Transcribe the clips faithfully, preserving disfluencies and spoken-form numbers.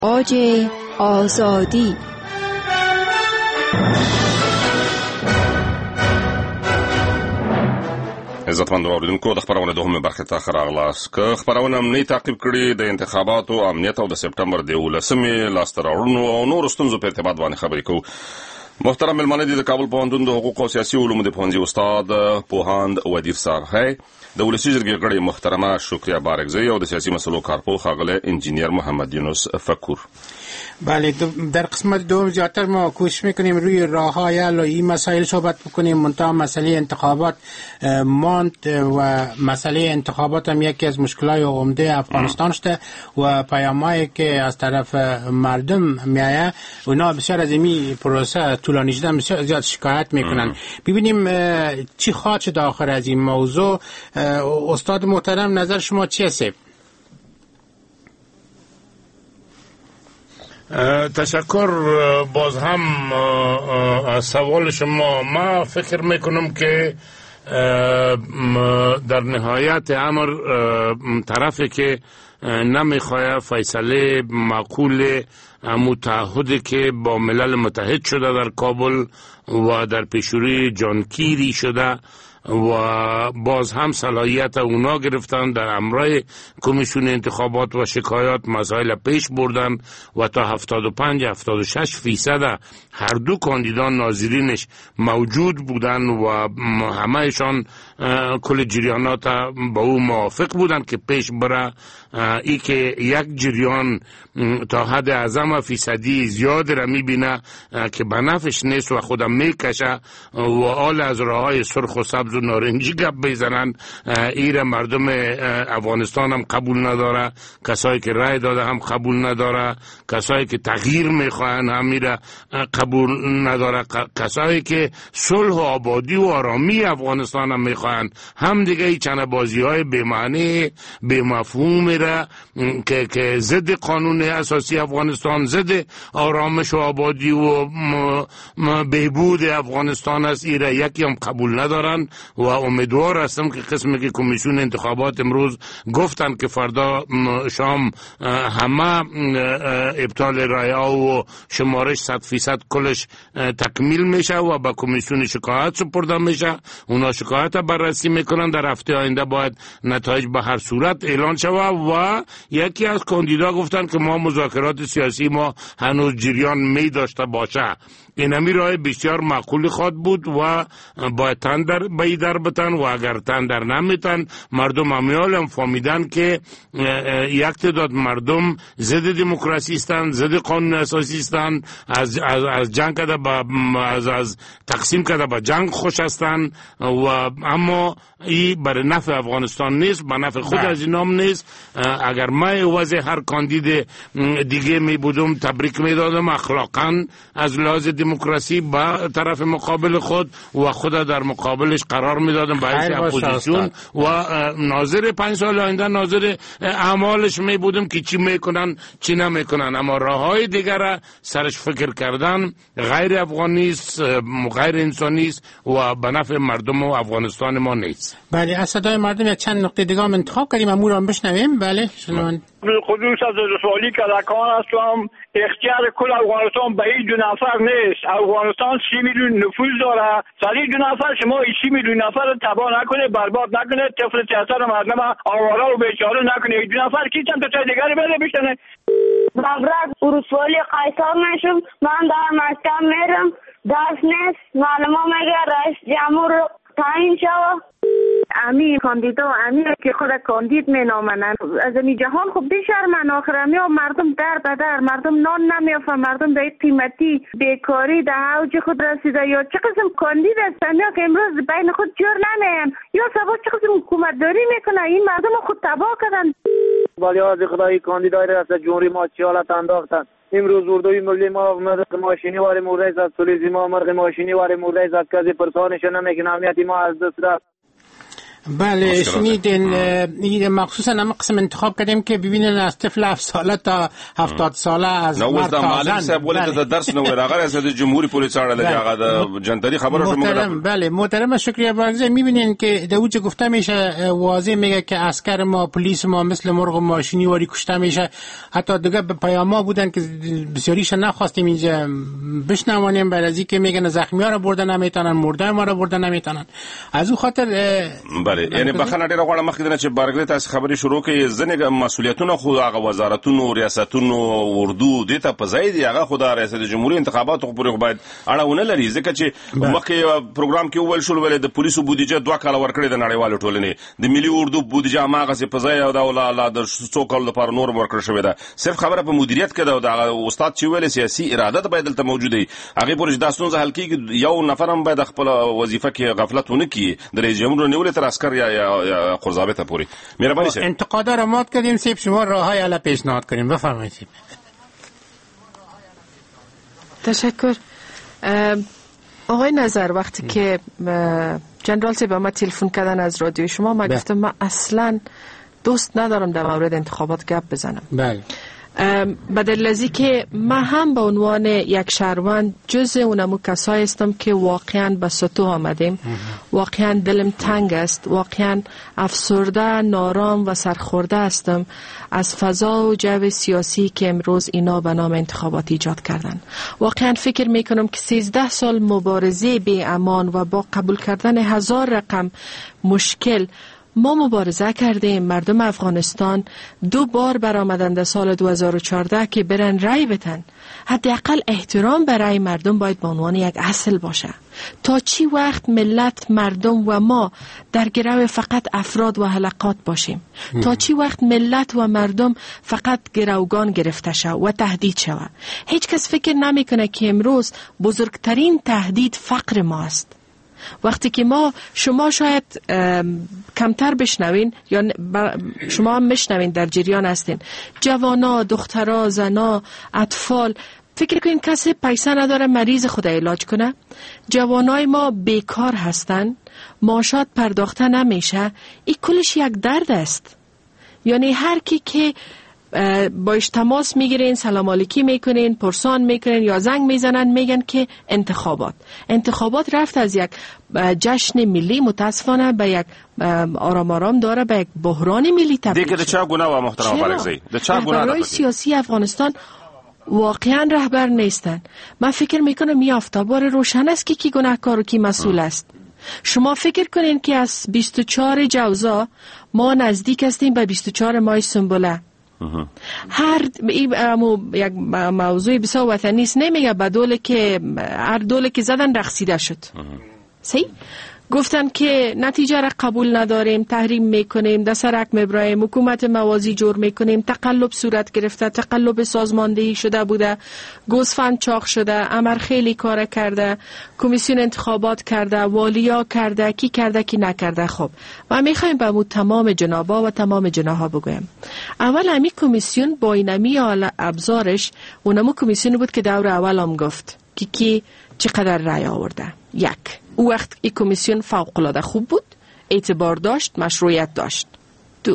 آج آزادی. عزتمند اوریدونکو، د خبرونه دوهمه برخه ته راغلاست. که خبرونه امنیت تعقیب کړي د انتخاباتو امنیت او د سپټمبر د ولسمې لاستراوړنو او نور ستونزو په ارتباط باندې خبرې کوو. محترم ملمنه دي د کابل پوهنتون د حقوق او سیاسي علومو د پوهنځي استاد پوهاند ودیر صاحب هي، د ولسی جرګې غړي محترمه شکریا بارکزی او د سیاسي مسلو کارپو ښاغلی انجینیر محمد یونس فکور. بله، در قسمت دوم زیادتر ما کوشش میکنیم روی راه‌های حل این مسائل صحبت بکنیم. منتها مسئله انتخابات ماند و مسئله انتخابات هم یکی از مشکلات عمده افغانستان شده و پیامایی که از طرف مردم میایه اونا بسیار از این پروسه طولانی شده بسیار زیاد شکایت میکنن. ببینیم چی خواهد شد آخر از این موضوع. استاد محترم، نظر شما چی است؟ تشکر باز هم از سوال شما. ما فکر میکنم که در نهایت امر طرفی که نمیخواه فیصله معقول متحدی که با ملل متحد شده در کابل و در پیشروی جان کیری شده و باز هم صلاحیت اونا گرفتن در امرای کمیسیون انتخابات و شکایات مسائل پیش بردن و تا هفتاد و پنج هفتاد و شش فیصد هر دو کاندیدان ناظرینش موجود بودن و همهشان کل جریانات با او موافق بودن که پیش بره. ای که یک جریان تا حد اعظم فیصدی زیاد را میبینه که به نفعش نیست و خودم میکشه و آل از راه های سرخ و سبز و نارنجی گپ بزنن، ایره مردم افغانستان هم قبول نداره، کسایی که رای داده هم قبول نداره، کسایی که تغییر میخواهن هم ایره قبول نداره، کسایی که صلح و آبادی و آرامی افغانستان هم میخواهن هم دیگه ای چنه بازی های بی‌معنی بی‌مفهوم را که که ضد قانون اساسی افغانستان، ضد آرامش و آبادی و بهبود افغانستان است، ایره یکی هم قبول ندارن و امیدوار هستم که قسمی که کمیسیون انتخابات امروز گفتن که فردا شام همه ابطال رای‌ها و شمارش صد فیصد کلش تکمیل میشه و با کمیسیون شکایت سپرده میشه. اونا شکایت بررسی میکنن. در هفته آینده باید نتایج به هر صورت اعلان شود و یکی از کاندیدا گفتن که ما مذاکرات سیاسی ما هنوز جریان می داشته باشه. این همی راه بسیار معقول خواد بود و باید تن در بایی در بتن و اگر تن در نمیتن مردم همیال هم فهمیدن که یک تعداد مردم ضد دموکراسی هستند، ضد قانون اساسی هستند، از, از, از جنگ کده با از, از تقسیم کده با جنگ خوش هستند و اما این برای نفع افغانستان نیست، به نفع خود از اینام نیست. اگر من وضع هر کاندید دیگه می بودم تبریک می دادم اخلاقا از لحاظ دموکراسی با طرف مقابل خود و خود در مقابلش قرار می دادم به حیث اپوزیسیون و ناظر پنج سال آینده ناظر اعمالش می بودم که چی میکنن چی نمیکنن. اما راههای دیگر سرش فکر کردن غیر افغانی است، غیر انسانی است و به نفع مردم و افغانستان ما نیست. بله، از صدای مردم یک چند نقطه دیگه هم انتخاب کردیم، امور هم بشنویم. بله شما خصوص از رسوالی که رکان هستم، اختیار کل افغانستان به این دو نفر نیست. افغانستان سی میلیون نفوذ داره. سری دو نفر شما سی میلیون نفر رو تباه نکنه، برباد نکنه، طفل سیاست مردم آواره و بیچاره نکنه. دو نفر کی چند تا دیگری بده بشنه. مبرد رسوالی قیصر نشم، من در مکتب میرم، درس نیست، معلومه میگه رئیس جمهور تعیین شود. امی کاندیدا امی که خود کاندید می نامنن از این جهان خب بشرمن. آخر امی مردم در بدر، مردم نان نمیافن، مردم در قیمتی بیکاری در اوج خود رسیده. یا چه قسم کاندید است امی که امروز بین خود جور نمیم یا سبا چه قسم حکومت داری میکنه. این مردم خود تباه کردن. ولی از خدای کاندیدای رئیس جمهوری ما چی حالت انداختن. امروز اردوی ملی ما مرغ ماشینی واری مورد از تولیزی ما مرغ ماشینی واری مورد از کسی پرسانش نمیکنه. امنیتی ما از دست رفت. بله شنیدین. این مخصوصا هم قسم انتخاب کردیم که ببینین از طفل هفت ساله تا هفتاد ساله از مرد تا زن. صاحب ولې د درس نو راغلی از جمهوریت پولیس اړه لږه هغه د جنتری خبره شو. محترم بله محترم شکریه بارگزه. میبینین که در اوج گفته میشه واضح میگه که عسکر ما پلیس ما مثل مرغ ماشینی واری کشته میشه. حتی دیگه به پیاما بودن که بسیاریش نخواستیم اینجا بشنوانیم بعد از اینکه میگن زخمی ها رو بردن نمیتونن مرده ما رو بردن نمیتونن. از اون خاطر بله یعنی بخنه ډیره غواړم مخکې نه چې بارګله تاسو خبرې شروع کړئ ځنې مسولیتونه خو هغه وزارتونو ریاستونو اردو د ته په ځای دی هغه خدای ریاست جمهوریت انتخاباتو پورې باید اړهونه لري ځکه چې مخکې پروګرام کې وویل شو ولې د پولیسو بودیجه دوه کال ورکړې د نړیوالو ټولنې د ملي اردو بودیجه ماغه په ځای او د اولاد د څو کال لپاره نور ورکړل شوې ده. صرف خبره په مدیریت کې ده او د استاد چې ویل سیاسي اراده باید دلته موجوده وي. هغه پورې د ستونزه حل کیږي یو نفرم باید خپل وظیفه کې غفلت ونه کړي د رئیس جمهور نیولې تر عسكر یا قرضابطه پوری. مهربانی سید انتقادا را مات کردیم سیب شما راههای علا پیشنهاد کنیم. بفرمایید سیب. تشکر آقای نظر. وقتی که جنرال سیب ما تلفن کردن از رادیو شما ما گفتم من اصلا دوست ندارم در مورد انتخابات گپ بزنم. بله بدل ازی که من هم به عنوان یک شهروند جز اونمو کسایی هستم که واقعا به سطوح آمدیم. واقعا دلم تنگ است. واقعا افسرده نارام و سرخورده هستم از فضا و جو سیاسی که امروز اینا به نام انتخابات ایجاد کردن. واقعا فکر میکنم که سیزده سال مبارزه بی امان و با قبول کردن هزار رقم مشکل ما مبارزه کردیم. مردم افغانستان دو بار برآمدند در سال دو هزار و چهارده که برن رای بدن. حداقل احترام برای مردم باید به عنوان یک اصل باشه. تا چی وقت ملت مردم و ما در گرو فقط افراد و حلقات باشیم؟ تا چی وقت ملت و مردم فقط گروگان گرفته شود و تهدید شود؟ هیچ کس فکر نمیکنه که امروز بزرگترین تهدید فقر ما است. وقتی که ما شما شاید کمتر بشنوین یا شما هم میشنوین در جریان هستین جوانا، دخترا، زنا، اطفال. فکر کنین کسی پیسه نداره مریض خود علاج کنه؟ جوانای ما بیکار هستن، معاشات پرداخته نمیشه. این کلش یک درد است. یعنی هر کی که باش تماس میگیرین، سلام علیکی میکنین، پرسان میکنین یا زنگ میزنن میگن که انتخابات انتخابات رفت از یک جشن ملی متاسفانه به یک آرام آرام داره به یک بحران ملی تبدیل شده. دیگه چه گناه و محترم بارگزی ده چه گناه برای سیاسی افغانستان واقعا رهبر نیستن. من فکر میکنم این آفتابار روشن است که کی گناهکار و کی مسئول است. شما فکر کنین که از بیست و چهار جوزا ما نزدیک هستیم به بیست و چهار ماه سنبله. هر یک موضوع بسیار وطنی است. نمیگه به دوله که هر دوله که زدن رقصیده شد. صحیح؟ گفتن که نتیجه را قبول نداریم، تحریم میکنیم، دسرک میبرایم، حکومت موازی جور میکنیم، تقلب صورت گرفته، تقلب سازماندهی شده بوده، گوسفند چاق شده، امر خیلی کار کرده، کمیسیون انتخابات کرده، والیا کرده، کی کرده کی نکرده. خب ما میخوایم به مو تمام جنابا و تمام جناها بگویم. اول همی کمیسیون با اینمی ابزارش اونمو کمیسیون بود که دور اول هم گفت که کی چقدر رای آورده. یک، او وقت این کمیسیون فوق العاده خوب بود، اعتبار داشت، مشروعیت داشت. دو،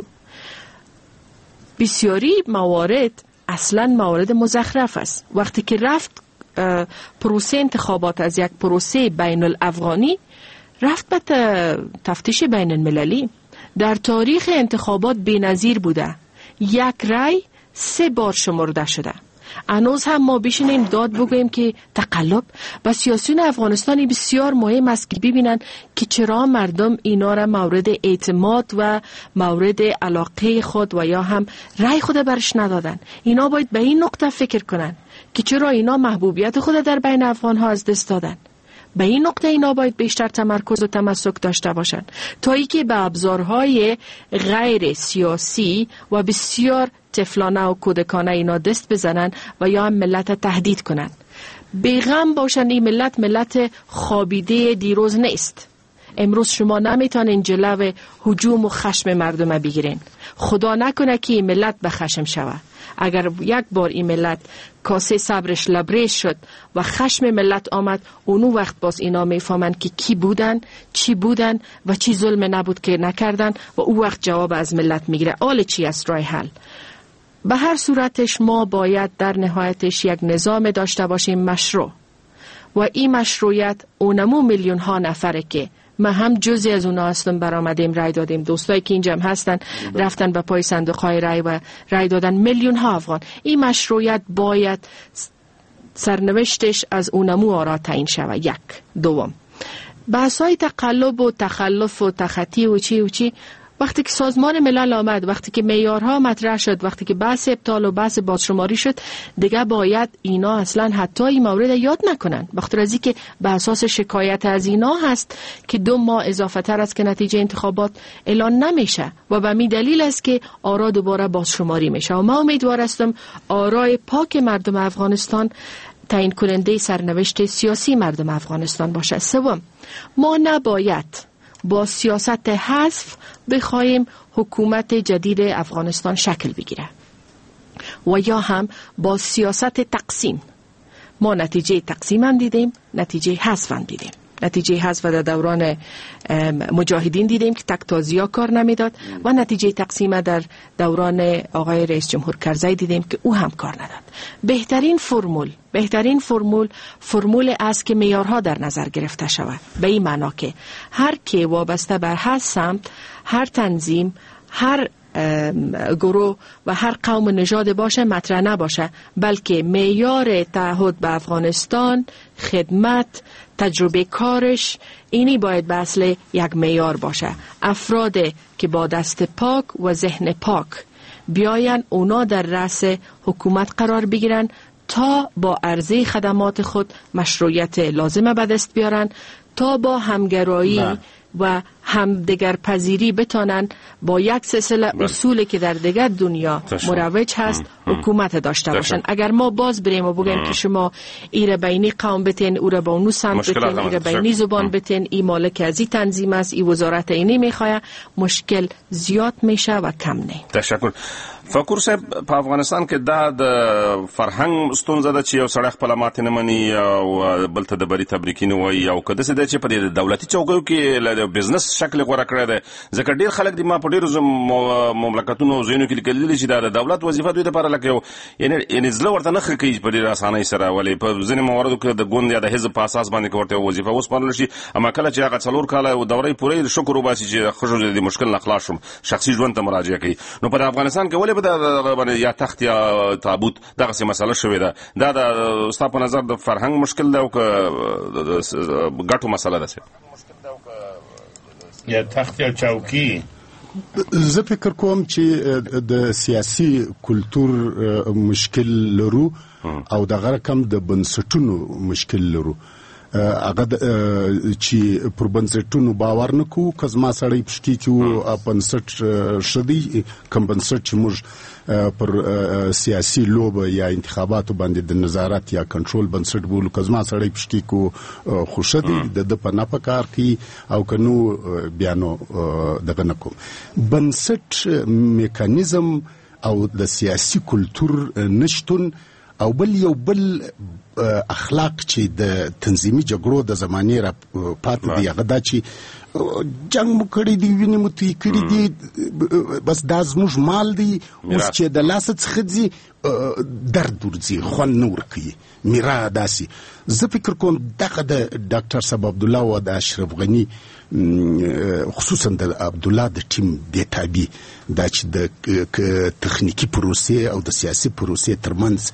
بسیاری موارد اصلا موارد مزخرف است. وقتی که رفت پروسه انتخابات از یک پروسه بین الافغانی رفت به تفتیش بین المللی. در تاریخ انتخابات بی‌نظیر بوده. یک رای سه بار شمرده شده. هنوز هم ما بشینیم داد بگوییم که تقلب. و سیاسیون افغانستانی بسیار مهم است که ببینن که چرا مردم اینا را مورد اعتماد و مورد علاقه خود و یا هم رای خود برش ندادن. اینا باید به این نقطه فکر کنن که چرا اینا محبوبیت خود در بین افغان ها از دست دادن. به این نقطه اینا باید بیشتر تمرکز و تمسک داشته باشن تا ای که به ابزارهای غیر سیاسی و بسیار طفلانه و کودکانه اینا دست بزنن و یا هم ملت تهدید کنن. بیغم باشن این ملت ملت خوابیده دیروز نیست. امروز شما نمیتونین جلو هجوم و خشم مردم بگیرین. خدا نکنه که این ملت به خشم شوه. اگر یک بار این ملت کاسه صبرش لبریز شد و خشم ملت آمد، اونو وقت باز اینا میفهمند که کی بودن، چی بودن و چی ظلم نبود که نکردن و او وقت جواب از ملت میگیره. آل چی است رای حل؟ به هر صورتش ما باید در نهایتش یک نظام داشته باشیم مشروع و این مشروعیت اونمو میلیون ها نفره که ما هم جزی از اونا هستم برآمدیم رای دادیم. دوستایی که اینجا هستن رفتن به پای صندوق های رای و رای دادن میلیون ها افغان. این مشروعیت باید سرنوشتش از اونمو آرا تعیین شود. یک. دوم، بحثای تقلب و تخلف و تخطی و چی و چی وقتی که سازمان ملل آمد، وقتی که معیارها مطرح شد، وقتی که بحث ابطال و بحث بازشماری شد، دیگه باید اینا اصلا حتی این مورد یاد نکنن، بخاطر از اینکه به اساس شکایت از اینا هست که دو ماه اضافه تر است که نتیجه انتخابات اعلان نمیشه و به می دلیل است که آرا دوباره بازشماری میشه و ما امیدوار هستم آرای پاک مردم افغانستان تعیین کننده سرنوشت سیاسی مردم افغانستان باشه. سوم، ما نباید با سیاست حذف بخوایم حکومت جدید افغانستان شکل بگیره و یا هم با سیاست تقسیم. ما نتیجه تقسیم هم دیدیم، نتیجه حذف هم دیدیم. نتیجه حذف در دوران مجاهدین دیدیم که تکتازیا کار نمیداد و نتیجه تقسیم در دوران آقای رئیس جمهور کرزی دیدیم که او هم کار نداد. بهترین فرمول بهترین فرمول فرمول است که معیارها در نظر گرفته شود، به این معنا که هر کی وابسته بر هر سمت، هر تنظیم، هر گروه و هر قوم و نژاد باشه مطرح نباشه، بلکه معیار تعهد به افغانستان، خدمت، تجربه کارش، اینی باید به اصل یک معیار باشه. افراد که با دست پاک و ذهن پاک بیاین اونا در رأس حکومت قرار بگیرن تا با عرضه خدمات خود مشروعیت لازمه به دست بیارن، تا با همگرایی نه. و هم دیگر پذیری بتانن با یک سلسله اصولی که در دیگر دنیا مروج هست حکومت داشته باشن. اگر ما باز بریم و بگیم که شما ایره بینی قوم بتین، او را با اونو سمت بتین، ایره بینی زبان بتین، ای مالک از ای تنظیم است، ای وزارت اینی میخواه، مشکل زیاد میشه و کم نه. تشکر. فکر صاحب، په افغانستان کې دا د فرهنګ ستونزه ده چې یو سړی خپله ماتې نه مني او بل ته د بري تبریکي نه وایي، او که داسې ده چې په دې دولتي چوکیو کې له بزنس شکل غوره کړی دی. ځکه ډېر خلک دي، ما په ډېرو مملکتونو او ځایونو کې لیکلي دي چې دا د دولت وظیفه دوی دپاره لکه یو یعنې زړه ورته نه ښه کوي په ډېرې اسانۍ سره. ولې په ځینې مواردو کې د ګوند یا د حزب په اساس باندې که ورته یو وظیفه وسپارل شي، اما کله چې هغه څلور کاله دوره یې پوره شکر وباسي چې ښه شو د مشکل نه خلاص شوم، شخصي ژوند ته مراجعه کوي. نو په افغانستان کې ولې به یا تخت یا تابوت دغه څه مسله شوې ده؟ دا د ستا په نظر د فرهنګ مشکل ده او که ګټو مسله ده یا تخت یا چوکي؟ زه فکر کوم چې د سیاسي کلتور مشکل لرو او دغه رقم د بنسټونو مشکل لرو. هغه چې پر بنسټونو باور نه کوو، که زما سړی پشکي کې و بنسټ شدی کم بنسټ چې موږ پر سیاسي لوبه یا انتخاباتو باندې د نظارت یا کنټرول بنسټ بولو، که زما سړی پشکي کو خوشه دی د د په نفع کار کوي او که نو بیا نو دغه نه کوم. بنسټ میکانیزم او د سیاسي کلتور نشتون او بل یو بل اخلاق چې د تنظیمي جګړو د زمانې را پاتې دی، هغه دا چې جنگ مو کړی دی، وینې مو توی کړي دي، بس دا زموږ مال دی، اوس چې د لاسه څخه ځي درد ورځي، خوند نه ورکوي، میرا داسې. زه فکر کوم دغه د ډاکټر صاحب عبدالله او د اشرف غني خصوصا د عبدالله د ټیم د تابع دا چې د تخنیکی پروسې او د سیاسي پروسې ترمنځ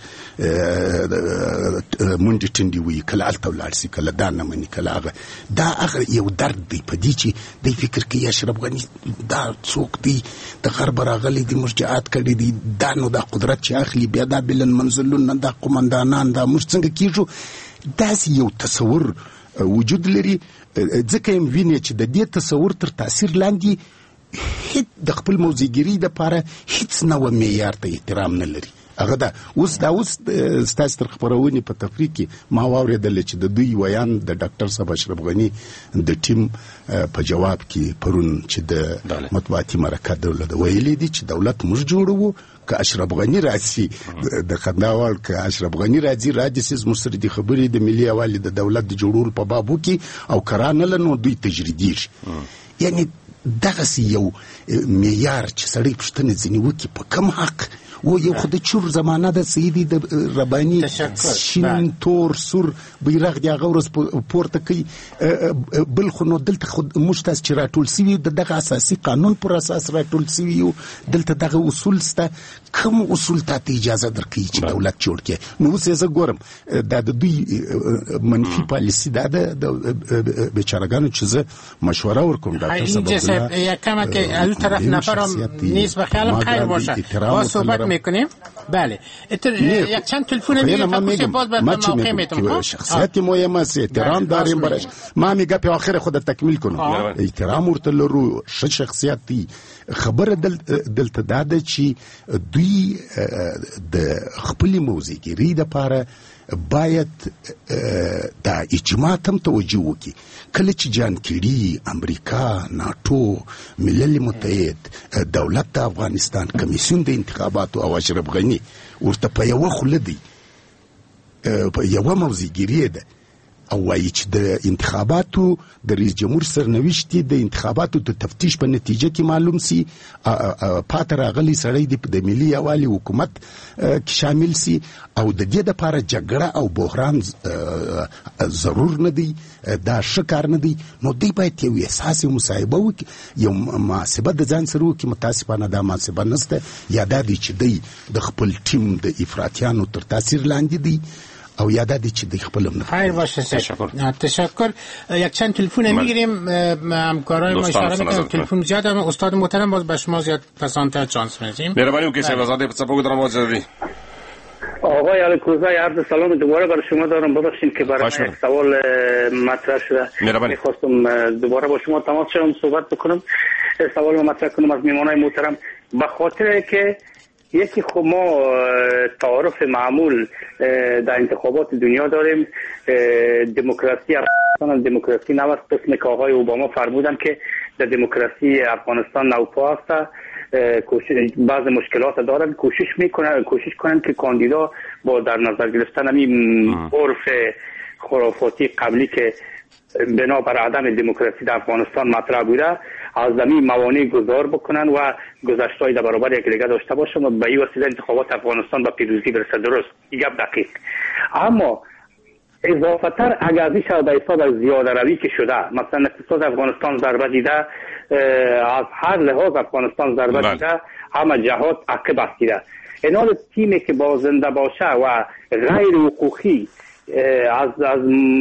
منډې ټنډې وي، کله هلته ولاړ شي، کله دا نه مني، کله هغه. دا هغه یو درد دی په دې چې دی فکر کوي اشرف غني دا څوک دی، د غرب راغلی دی، مرجعات کړي دي، دا نو دا قدرت چې اخلي بیا دا بلن منزلون، دا قمندانان، دا موږ څنګه کېږو. داسې یو تصور وجود لري. ځکه یم وینې چې د دې تصور تر تاثیر لاندې هیڅ د خپل موضوعګیري دپاره هیڅ نوع معیار ته احترام نه لري هغه دا اوس دا اوس ستاسو تر خبرونې په تفریح کې ما واورېدل چې د دوی ویان د ډاکټر صاحب اشرف غني د ټیم په جواب کې پرون چې د مطبوعاتي مرکه دولت ویلي دي چې دولت موږ جوړو که اشرف غني راځي د خنداوال که اشرف غني راځي راځي مستر دي خبرې د ملي یوالي د دولت د جوړول په بابو کې او کرانه لنو دوی تجریدي یعنی دغه یو معیار چې سړی پښتنه ځنی وکي په کم حق و یو خدای چور زمانه د سیدی د ربانی شین تور سور بیرغ دی غورس پورته کوي بل خو نو دلته خود مشتاس چې راټول سوي دغه اساسي قانون پر اساس راټول سوي دلته دغه اصول سته کوم اصول ته اجازه درکړي چې دولت جوړ کړي نو څه زه ګورم دا د دوی منفي پالیسی دا د بیچارهګانو چې زه مشوره ورکوم ډاکټر صاحب یا کما که از طرف نفرم نیست به خیالم خیر باشه با صحبت میکنیم بله یک چند تلفن میگه فکر باز به موقع میتونم شخصیت مهمه است احترام داریم برش ما میگه په اخر خود تکمیل کنم احترام ورته لرو ش شخصیت دی خبره دل دلته داده چې دوی د خپل موزیګری د پاره باید دا اجماع تم توجه وکي کله چې جان کیری امریکا ناتو ملل متحد دولت د افغانستان کمیسیون د انتخاباتو او اشرف غني ورته په یو خلدي په یو موزیګری ده او وایي چې د انتخاباتو د رئیس جمهور سرنوشت د انتخاباتو د تفتیش په نتیجه کې معلوم سي پاتې راغلي سړی د ملي یوالي حکومت کې شامل سي او د دې لپاره جګړه او بحران ضرور نه دی دا شکار نه دی نو دی باید یو اساسي مصاحبه وکړي یو محاسبه د ځان سره وکړي متاسفانه دا محاسبه نشته یا دا دی چې دی د خپل ټیم د افراطیانو تر تاثیر لاندې دی او یاد دي چې د خپل خیر باشه تشکر تشکر یک چند تلفن میگیریم همکارای ما اشاره میکنم تلفن زیاد هم استاد محترم باز به شما زیاد پسندتر چانس میدیم مهربانی وکړئ صاحب آزاد په څپو درنو وځي آقای علیکوزای عرض سلام دوباره برای شما دارم ببخشید که برای سوال مطرح شده میخواستم دوباره با شما تماس شدم صحبت بکنم سوال مطرح کنم از میهمانای محترم به خاطر که یکی خب ما تعارف معمول در انتخابات دنیا داریم دموکراسی افغانستان دموکراسی نو است قسم که آقای اوباما فرمودن که در دموکراسی افغانستان نوپا است بعض مشکلات دارن کوشش میکنن کوشش کنن که کاندیدا با در نظر گرفتن همین عرف خرافاتی قبلی که بنابر عدم دموکراسی در افغانستان مطرح بوده از زمین موانع گذار بکنن و گذشته‌ای در برابر یک دیگه داشته باشن و به این وسیله انتخابات افغانستان به پیروزی برسه. درست یک دقیق. اما اضافتر اگر از این شد به حساب از زیاده روی که شده مثلا اقتصاد افغانستان ضربه دیده از هر لحاظ افغانستان ضربه دیده همه جهات عقب استیده اینا تیمی که با زنده باشه و غیر حقوقی از از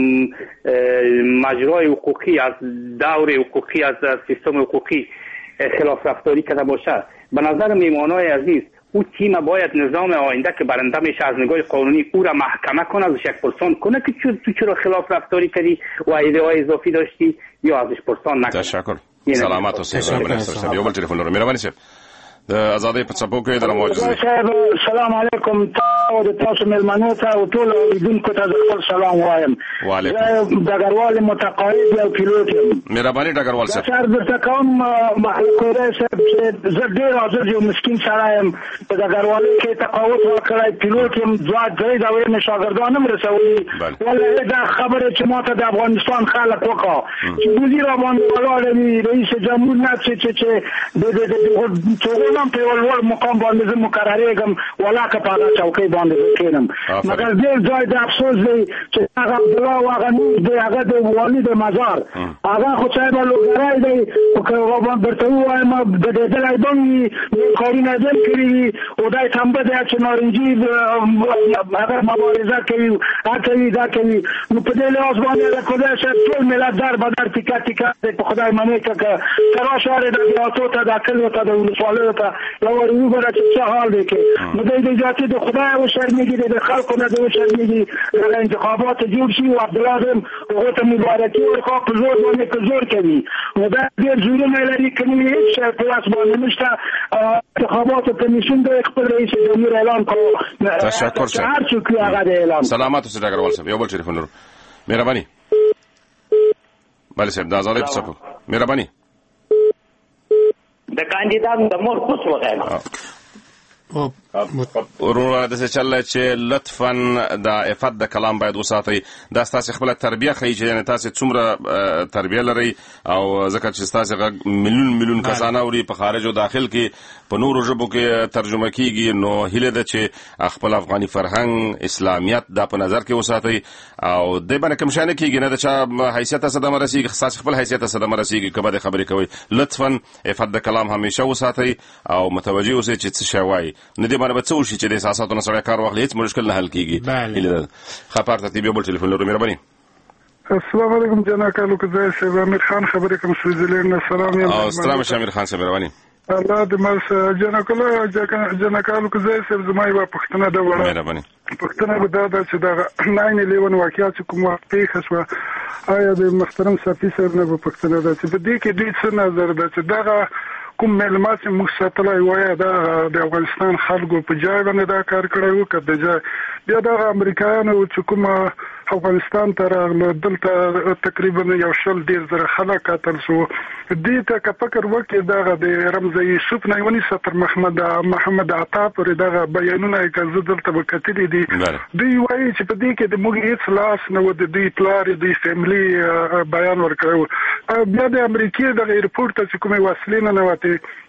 مجرای حقوقی از دور حقوقی از سیستم حقوقی خلاف رفتاری کرده باشه به نظر میمانای عزیز او تیم باید نظام آینده که برنده میشه از نگاه قانونی او را محکمه کنه ازش یک پرسان کنه که تو چرا خلاف رفتاری کردی و ایده های اضافی داشتی یا ازش پرسان نکنه. تشکر. سلامت و صحت. یو بل تلیفون لرو مهرباني صاحب د ازادۍ په څپو کې د معجزې سلام علیکم او د تاسو ملمنو ته او ټول اوریدونکو ته خپل سلام وایم. وعلیکم ډګروال متقاعد او پیلوټ یم. مهرباني ډګروال صاحب. سر درته کوم محکوره صاحب چې زه ډېر عاجز یو مسکین سړی یم په ډګروالۍ کې تقاعد وکړی پیلوټ یم دوه درې دورې مې شاګردان هم رسولي ولې دا خبره چې ما ته د افغانستان خلک وکړه چې دوی را باندې ولاړ وي رئیس جمهور نه چې چې د نام په ولور مقام باندې زه مقرریږم ولاکه په هغه چوکۍ باندې کېنم مګر ډېر ځای د افسوس دی چې هغه عبدالله او هغه نور دی هغه د والي د مزار هغه خو صاحب لوګرای دی او که هغه درته ووایم بدېدلی به وي کارونه یې کړي وي او دا یې تنبه دی چې نارنجي هغه مبارزه کوي هغه کوي دا کوي نو په دې لحاظ باندې د خدای صاحب ټول ملت در به در تیکه تیکه دی په خدای منې که که تراش وارې د دیاتو ته د کلیو ته د ولسوالیو که لوری وبره چې څه حال دی کې نو د دې ذاتي د خدای او شرمېږي د خلکو نه د شرمېږي د انتخابات جوړ شي او عبدالله هغه ته مبارکي ورکړه په زور باندې په زور کوي نو دا ډېر زورونه لري کوي هیڅ په لاس باندې نشته انتخابات کمیسیون د خپل رئیس جمهور اعلان کړ تشکر صاحب هر څوک هغه اعلان سلامات اوسئ ډاکټر صاحب یو بل ټلیفون لرو مهرباني بله صاحب د ازادۍ په صفو مهرباني د کاندیدان د مور کوڅ وغیرہ ورونه د څه چل چې لطفاً د افت د کلام باید وساتئ دا ستاسو خپل تربیه خي چې یعنی تاسو څومره تربیه لري او ځکه چې تاسو ملیون ملیون کسان اوري په خارج او داخل کې په نورو ژبو کې ترجمه کیږي نو هیله ده چې خپل افغاني فرهنګ اسلامیت د په نظر کې وساتئ او د باندې کوم شانه کیږي نه د چا حیثیت صدمه رسیږي خاص خپل حیثیت صدمه رسیږي کبه د خبرې کوي لطفاً افت د کلام همیشه وساتئ او متوجه اوسئ چې څه شوی نه دی باندې څه وشي چې د اساساتو سره کار واخلي هیڅ مشکل نه حل کیږي بله خبر ترتیب یو بل ټلیفون لرو مهرباني السلام علیکم جناب کالو کزای صاحب امیر خان خبرې کوم سویزرلند نه سلام یم او سلام امیر خان صاحب مهرباني الله دې مس جناب کالو جناب کالو کزای صاحب زما یو پښتنه ده وړه مهرباني پښتنه به دا چې دا ناین الیون واقعیت کوم وخت پیښ شو آیا د محترم صافي صاحب نه پښتنه ده چې په دې کې دې څه نظر ده چې دا کوم معلومات چې موږ ساتلای وای دا د افغانستان خلکو په ځای باندې دا کار کړی و کده ځای بیا د امریکایانو چې کوم افغانستان ته راغله دلته تقریبا یو شل ډیر زره خلک قتل شو دې ته که فکر وکړي دا د رمزي یوسف نه ونی ستر محمد محمد عطا پر دا بیانونه کړه دلته وکړي دي دوی وایي چې په دې کې د موږ هیڅ لاس نه و د دې پلار د فیملی بیان ورکړو بیا د امریکای د ایرپورټ ته کومه وسلې نه وته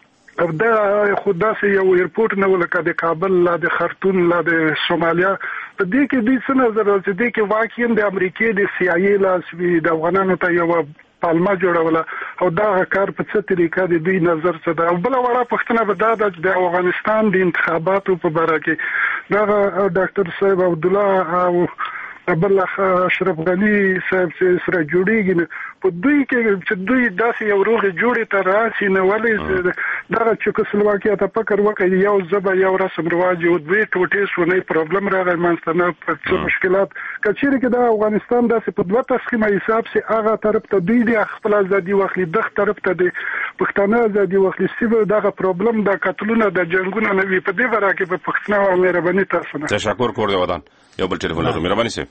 دا خدا سي یو ایرپورټ نه ولکه د کابل لا د خرطوم لا د سومالیا په دې کې د څه نظر چې دې کې واقعي د امریکای د سی آی ای لاس وی د افغانانو ته یو پالما جوړوله او دا کار په څه طریقه د دوی نظر څه ده او بل وړه پښتنه به دا د افغانستان د انتخاباتو په اړه کې دا ډاکټر صاحب عبد الله او بل اشرف غنی صاحب چې سره جوړیږي په دوی کې چې دوی داسې یو روغ جوړې ته راسي نه ولې دا چکسلواکیا ته فکر وکړي یو ځبه یو رسم رواج او دوی ټوټې شونې پرابلم راغی منځته نه په مشکلات کچېره کې دا افغانستان داسې په دوه تسخیمه حساب سي هغه طرف ته دوی د خپل ازادي واخلي دغه طرف ته د پښتانه ازادي واخلي سیبه دغه پرابلم د قتلونه د جنگونو نه وي په دې ورا کې په پښتنه او مهرباني تاسو نه تشکر کور دی ودان یو بل ټلیفون لرو مهرباني سي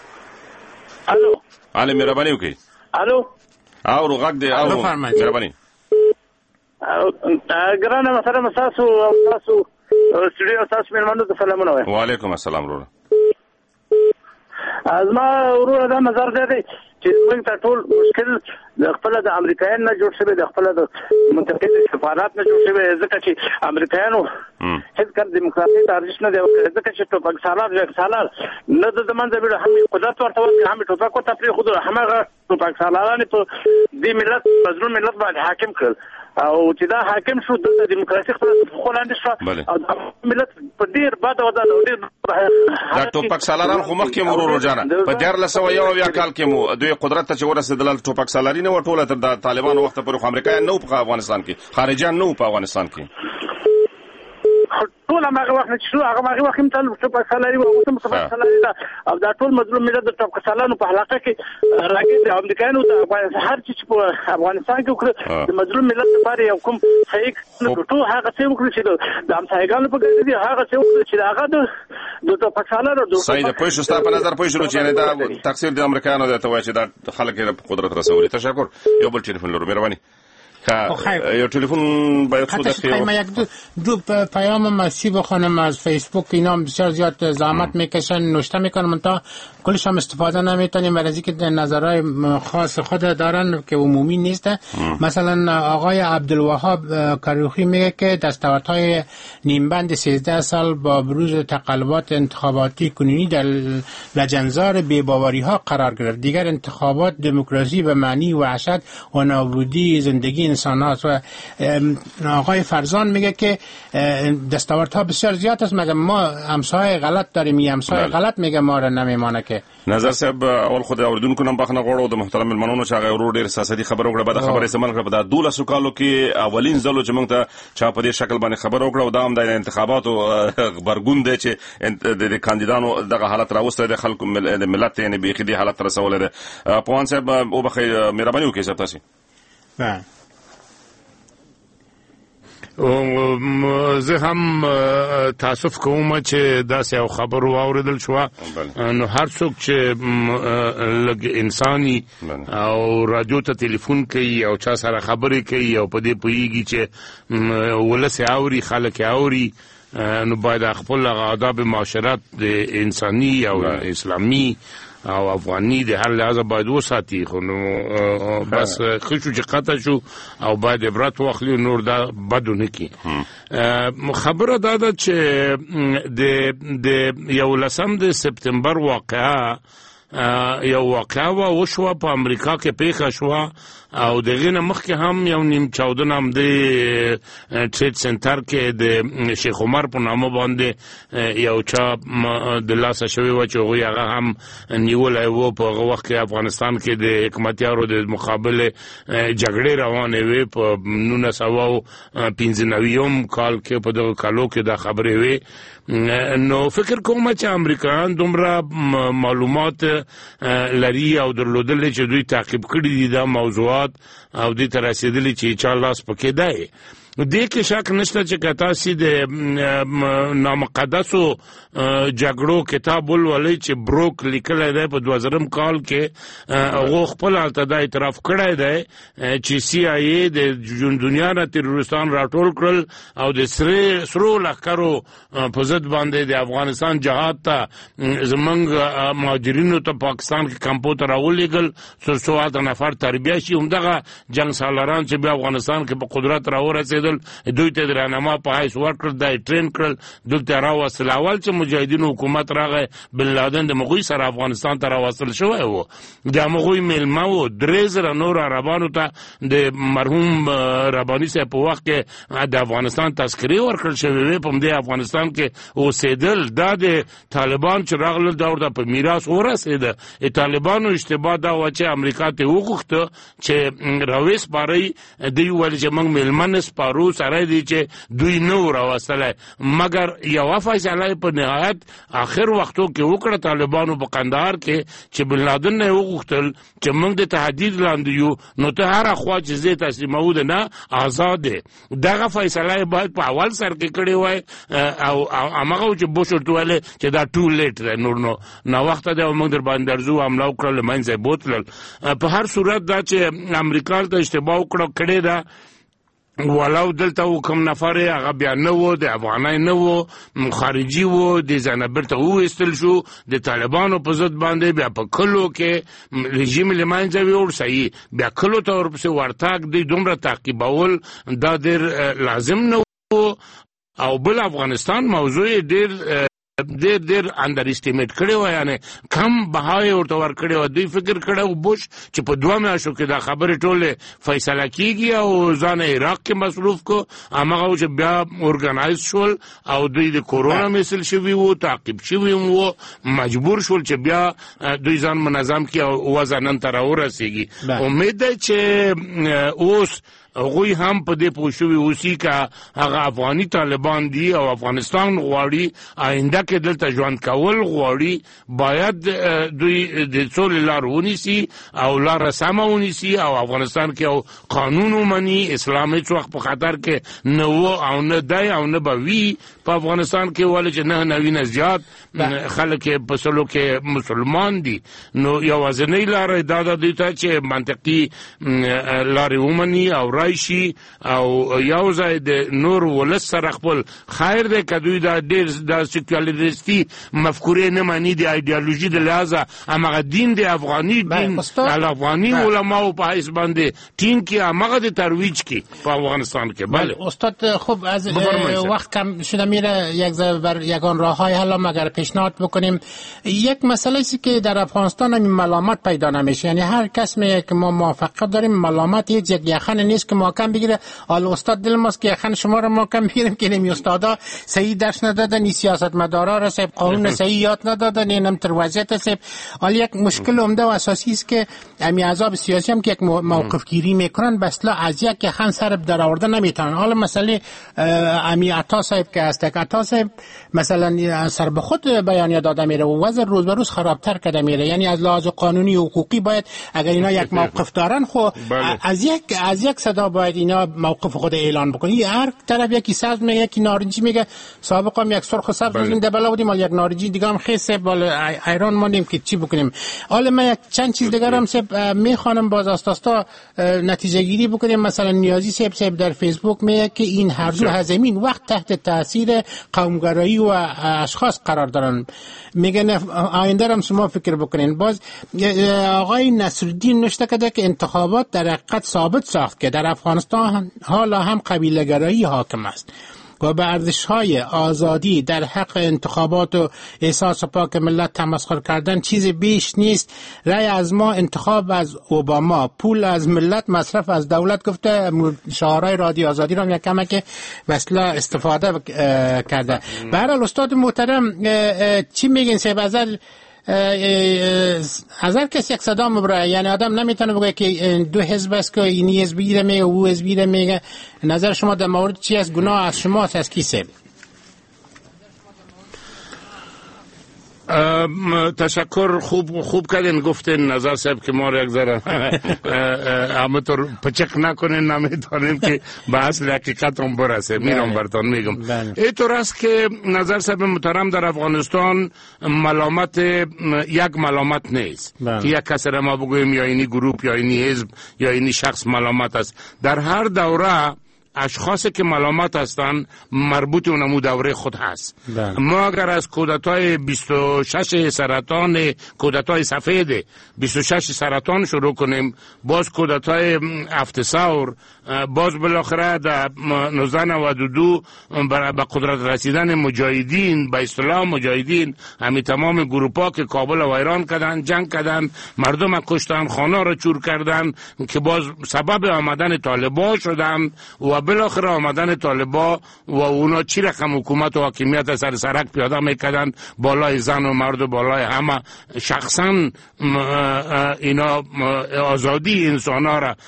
الو علي مهرباني وکي الو او رغق دی او مهرباني ګرانه مسره مساسو او تاسو سټډیو تاسو مېرمنو ته سلامونه وایم وعلیکم السلام ورو ازما ورو دا نظر دی چې موږ ته ټول مشکل د خپل د امریکایانو نه جوړ شوی د خپل د متحده سفارت نه جوړ شوی ځکه چې امریکایانو هیڅ کار دیموکراسي ته ارزښت نه دی ځکه چې ټوپک سالار ځکه سالار نه د زمان د بیره هم قدرت ورته ورکړي هم ټوپک ورته پرې خود همغه ټوپک سالارانه په دې ملت مظلوم ملت باندې حاکم کړ او چې دا حاکم شو د دیموکراسي خپل خلاندې شو او د ملت په ډیر بد او د ډیر دا ټوپک سالاران خو مخکې مرورو جانه په دیارلس سوه یو اویا کال کې مو دوی قدرت ته چې ورسېدل ټوپک سالاري نه وټوله تر د طالبانو وخت پورې امریکایان نه په افغانستان کې خارجيان نه په افغانستان کې ټول هغه وخت چې شو هغه هغه وخت هم ټوپک سالاري او هم ټوپک سالاري او دا ټول مظلوم ملت د ټوپک سالارانو په علاقه کې راګي د امریکایانو د هر چې په افغانستان کې وکړه د مظلوم ملت لپاره یو کوم صحیح ټول هغه څه وکړي چې د امسایګانو په ګټه دي هغه څه وکړي چې هغه د ټوپک سالارو د صحیح د پوه شو ستاسو په نظر پوه شو چې نه دا تقصیر د امریکایانو د توای چې دا خلک یې قدرت رسولي تشکر یو بل ټلیفون لرو مهرباني یا تلفن باید خود خیلی یک دو, دو پیام مسیب خانم از فیسبوک اینا بسیار زیاد زحمت میکشن نوشته میکنن منتها کلش هم استفاده نمیتونیم برای که نظرهای خاص خود دارن که عمومی نیسته. مثلا آقای عبدالوهاب کروخی میگه که دستاوردهای نیمبند سیزده سال با بروز تقلبات انتخاباتی کنونی در لجنزار بی‌باوری ها قرار گرفت. دیگر انتخابات دموکراسی به معنی وحشت و نابودی زندگی انسان هاست و آقای فرزان میگه که دستاوردها بسیار زیاد است، مگر ما همسایه غلط داریم، یا همسایه غلط میگه ما را نمیمانه که. نظر صاحب اول خو د اوریدونکو نم بخنه غوړو د محترم ملمنونو چې هغه ورو ډیر سیاسي خبر وکړه، بعد خبرې سمون کړه. په دا دولسو کالو کې اولین ځلو چې موږ ته چا په دې شکل باندې خبر وکړه او دا هم د انتخاباتو خبرګون دی چې د کاندیدانو دغه حالت راوسته د خلکو د ملت یعنی به دې حالت رسول دی. پوهان صاحب او بخیر مهرباني وکړئ صاحب تاسو. نه او زه هم تاسف کوم چې داسې یو خبر واوریدل شو، نو هر څوک چې لږ انساني او رادیو ته ټلیفون کوي او چا سره خبرې کوي او په دې پوهیږي چې ولس اوري، خلک اوري، نو باید خپل آداب معاشرت د انساني او اسلامي او افغاني د هر لحاظه باید وساتي. خو نو بس خشو چې قطع شو او باید عبرت واخلي، نور دا بدو نه کی. خبره دا ده چې د یولسم د سپتمبر واقعه یو واقعه وشوه په امریکا کې پیښه شوه او دغه نه مخکې هم یو نیم چاودنه هم د ټریډ سنټر کې د شیخ عمر په نامه باندې یو چا د لاسه شوی و چې هغوی هغه هم نیولی و. په هغه وخت کې افغانستان کې د حکمتیارو د مقابلې جګړې روانې وې په نولس سوه پنځه نوي کال کې، په دغه کالو کې دا خبرې وې. نو فکر کوم چې امریکایان دومره معلومات لري او درلودل چې دوی تعقیب کړي دي دا موضوعات او دې ته رسېدلي چې چا لاس پکې دی. دې کې شک نشته چې که تاسې د نامقدسو جګړو کتاب ولولئ چې بروک لیکلی دی په دوه زرم کال کې، هغو خپل هلته دا اعتراف کړی دی چې سی آی ای د دنیا نه تروریستان راټول کړل او د سرو لښکرو په ضد باندې د افغانستان جهاد ته زموږ مهاجرینو ته پاکستان کې کمپو ته راولېږل څو څو هلته نفر تربیه شي. همدغه جنګ سالاران چې بیا افغانستان کې په قدرت راورسېدل دوی ته د رهنما په حیث ورکړل، دا یې ټرین کړل، دلته راوستل. اول چې مجاهدینو حکومت راغی بن لادن د مغوی سره افغانستان ته راوستل شوی و، د مغوی میلمه و. درې زره نور عربانو ته د مرحوم رباني صاحب په وخت کې د افغانستان تذکرې ورکړل شوې وې، په همدې افغانستان کې اوسېدل. دا د طالبان چې راغلل دا ورته په میراث ورسېده. د طالبانو اشتباه دا وه چې امریکا ته وغوښته چې راوسپارئ، دوی ویل چې موږ میلمه نه سپارو، سره دی چې دوی نه راوستلی، مګر یوه فیصله په نهایت آخر وختو کې وکړه طالبانو په قندهار کې چې بن لادن نه یې وغوښتل چې موږ د تهدید لاندې یو، نو ته هره خوا چې زه تسلیموو د نه آزاد دی. دغه فیصله یې باید په اول سر کې کړې وای او همغه چې بوش ورته ویلی چې دا ټو لیټ دی، نور نو ناوخته دی او موږ در باندې درځو حمله وکړه، له منځه یې بوتلل. په هر صورت دا چې امریکا ته اشتباه وکړه کړې ده، ولو دلته کوم نفر هغه بیا نه و، د افغانۍ نه و، خارجي و، د ځانه بیرته وویستل شو د طالبانو په ضد باندې. بیا په کلو کې رژیم له منځه ویوړ، صحیح بیا کلو ته ورپسې ورتګ دی دومره تعقیبول دا ډېر لازم نه و. او بل افغانستان موضوع ډېر ډېر ډېر انډر اسټیمیټ کړی و، یعنې کم بهای ورته ورکړی و. دوی فکر کړی و بوش چې په دوه میاشتو کې دا خبرې ټولې فیصله کېږي او ځان عراق کې مصروف کو. همغه و چې بیا ارګنایز شول او دوی د کورونا مثل شوي وو، تعقیب شوي وو، مجبور شول چې بیا دوی ځان منظم کړي او وضع نن ته راورسېږي. امید دی چې اوس هغوی هم په دې پوه شوي اوسي که هغه افغاني طالبان دي او افغانستان غواړي آینده کې دلته ژوند کول غواړي، باید دوی د سولې لار ونیسي او لاره سمه ونیسي او افغانستان کې او قانون ومني. اسلام هېڅ وخت په خطر کې نه و او نه دی او نه به وي په افغانستان کې، ولې چې نه نوي نه زیات خلک په سلو کې مسلمان دي. نو یوازینۍ لاره دا ده دوی ته چې منطقي لارې ومني او راشي او یو ځای د نور ولس سره خپل خیر دی که دوی دا ډېر د سیکولریستي مفکورې نه مني، د ایډیالوژي د لحاظه همغه دین د افغاني دین د افغاني علماو په حیث باندې ټینګ کړي، همغه د ترویج کړي په افغانستان کې. بله استاد خوب از وقت کم شده میره، یک بر یگان راه های حالا مگر پیشنهاد بکنیم. یک مسئله است که در افغانستان هم ملامت پیدا نمیشه، یعنی هر کس میگه که ما موافقت داریم، ملامت هیچ یک یخن نیست که محکم بگیره آل استاد دل ماست که یخن شما رو محکم بگیریم که نمی استادا صحیح درس ندادن، این سیاستمدارا را صاحب قانون صحیح یاد ندادن، اینم تر وضعیت صاحب. حالا یک مشکل عمده و اساسی است که امی احزاب سیاسی هم که یک موقف گیری میکنن بس لا از یک یخن سر در آوردن نمیتونن. حالا مسئله امی عطا صاحب که است، عطا صاحب مثلا سر به خود بیانیه داده میره و وضع روز به روز خرابتر کرده میره، یعنی از لحاظ قانونی و حقوقی باید اگر اینا یک موقف دارن خو از یک از یک صدا باید اینا موقف خود اعلان بکنن. هر طرف یکی سبز میگه یکی نارنجی میگه، سابقا هم یک سرخ و سبز بودیم در بالا بودیم، یک نارنجی دیگه هم خیسه بالا ایران ماندیم که چی بکنیم. حالا من یک چند چیز دیگه هم سب میخوانم باز استاستا نتیجه گیری بکنیم. مثلا نیازی سب سب در فیسبوک میگه که این هر دو حزمین وقت تحت تاثیر قومگرایی و اشخاص قرار دارن، میگن آینده هم شما فکر بکنین. باز آقای نصرالدین نوشته کرده که انتخابات در حقیقت ثابت ساخت که در افغانستان حالا هم قبیله گرایی حاکم است و به ارزش‌های آزادی در حق انتخابات و احساس پاک ملت تمسخر کردن چیز بیش نیست. رأی از ما، انتخاب از اوباما، پول از ملت، مصرف از دولت. گفته شعارهای رادیو آزادی را یک کمه که وصله استفاده کرده. به هر حال استاد محترم چی میگین سیب ازر از هر کسی یک صدا مبرای، یعنی آدم نمیتونه بگه که دو حزب است که اینی حزبی را میگه او حزبی را میگه. نظر شما در مورد چی است؟ گناه از شما از کی سب؟ تشکر، خوب خوب کردین گفتین نظر صاحب که ما رو یک ذره همونطور پچک نکنین، نمیتونیم که به اصل حقیقت هم برسه. میرم براتون میگم اینطور است که نظر صاحب محترم در افغانستان ملامت یک ملامت نیست که یک کس را ما بگویم یا اینی گروپ یا اینی حزب یا اینی شخص ملامت است. در هر دوره اشخاصی که ملامت هستند مربوط اونمو دوره خود هست. ما اگر از کودتای بیست و شش سرطان، کودتای سفید بیست و شش سرطان شروع کنیم، باز کودتای هفت ثور، باز بالاخره در نوزده نود و دو به قدرت رسیدن مجاهدین، به اصطلاح مجاهدین، همین تمام گروپا که کابل و ایران کردن، جنگ کردن، مردم کشتن، خانه را چور کردن که باز سبب آمدن طالبا شدن و بالاخره آمدن طالبا و اونا چی رقم حکومت و حاکمیت سر سرک پیاده میکردن، بالای زن و مرد و بالای همه. شخصا اینا آزادی انسان ها را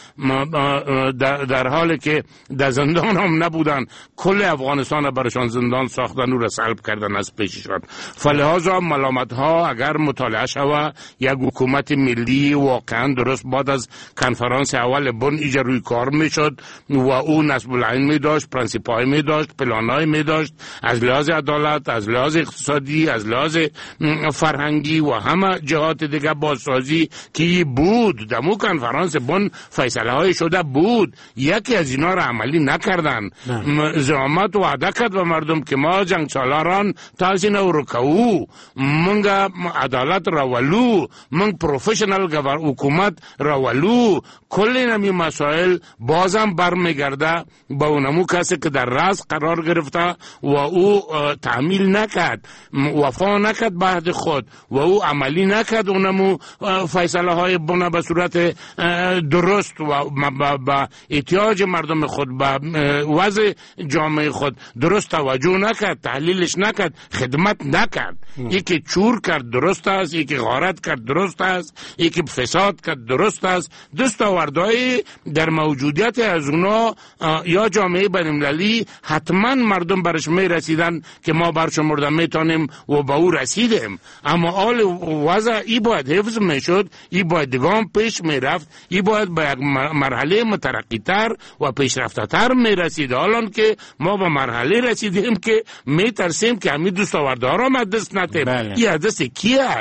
در حالی که در زندان هم نبودن، کل افغانستان را برشان زندان ساختن و را سلب کردن از پیششان. فلحاظا ملامت ها اگر مطالعه شود، یک حکومت ملی واقعا درست بعد از کنفرانس اول بن ایجا روی کار میشد و او نسب العین می داشت، پرنسیپای می داشت، پلانای می داشت، از لحاظ عدالت، از لحاظ اقتصادی، از لحاظ فرهنگی و همه جهات دیگه بازسازی که بود. دمو کنفرانس بن فیصله های شده بود، یکی از اینا را عملی نکردن. زعامت وعده کرد به مردم که ما جنگ سالاران تازین او رکو، منگا عدالت راولو، منگ پروفیشنل حکومت راولو. کل نمی مسائل بازم برمیگرده با اونمو کسی که در راز قرار گرفته و او تعمیل نکرد، وفا نکرد به عهد خود و او عملی نکرد اونمو فیصله های بنا به صورت درست و با احتیاج مردم خود، با وضع جامعه خود درست توجه نکرد، تحلیلش نکرد، خدمت نکرد. یکی چور کرد درست است، یکی غارت کرد درست است، یکی فساد کرد درست است. دستاوردهای در موجودیت از اونا یا جامعه بین‌المللی حتما مردم برش می رسیدن که ما برشمرده میتونیم و به او رسیدیم. اما آل وضع ای باید حفظ میشد، ای باید دیگام پیش میرفت، ای باید به یک مرحله مترقی تر و پیشرفته تر میرسید. حالان که ما به مرحله رسیدیم که میترسیم که همین دستاوردها را دست نتیم. ای از دست کی است؟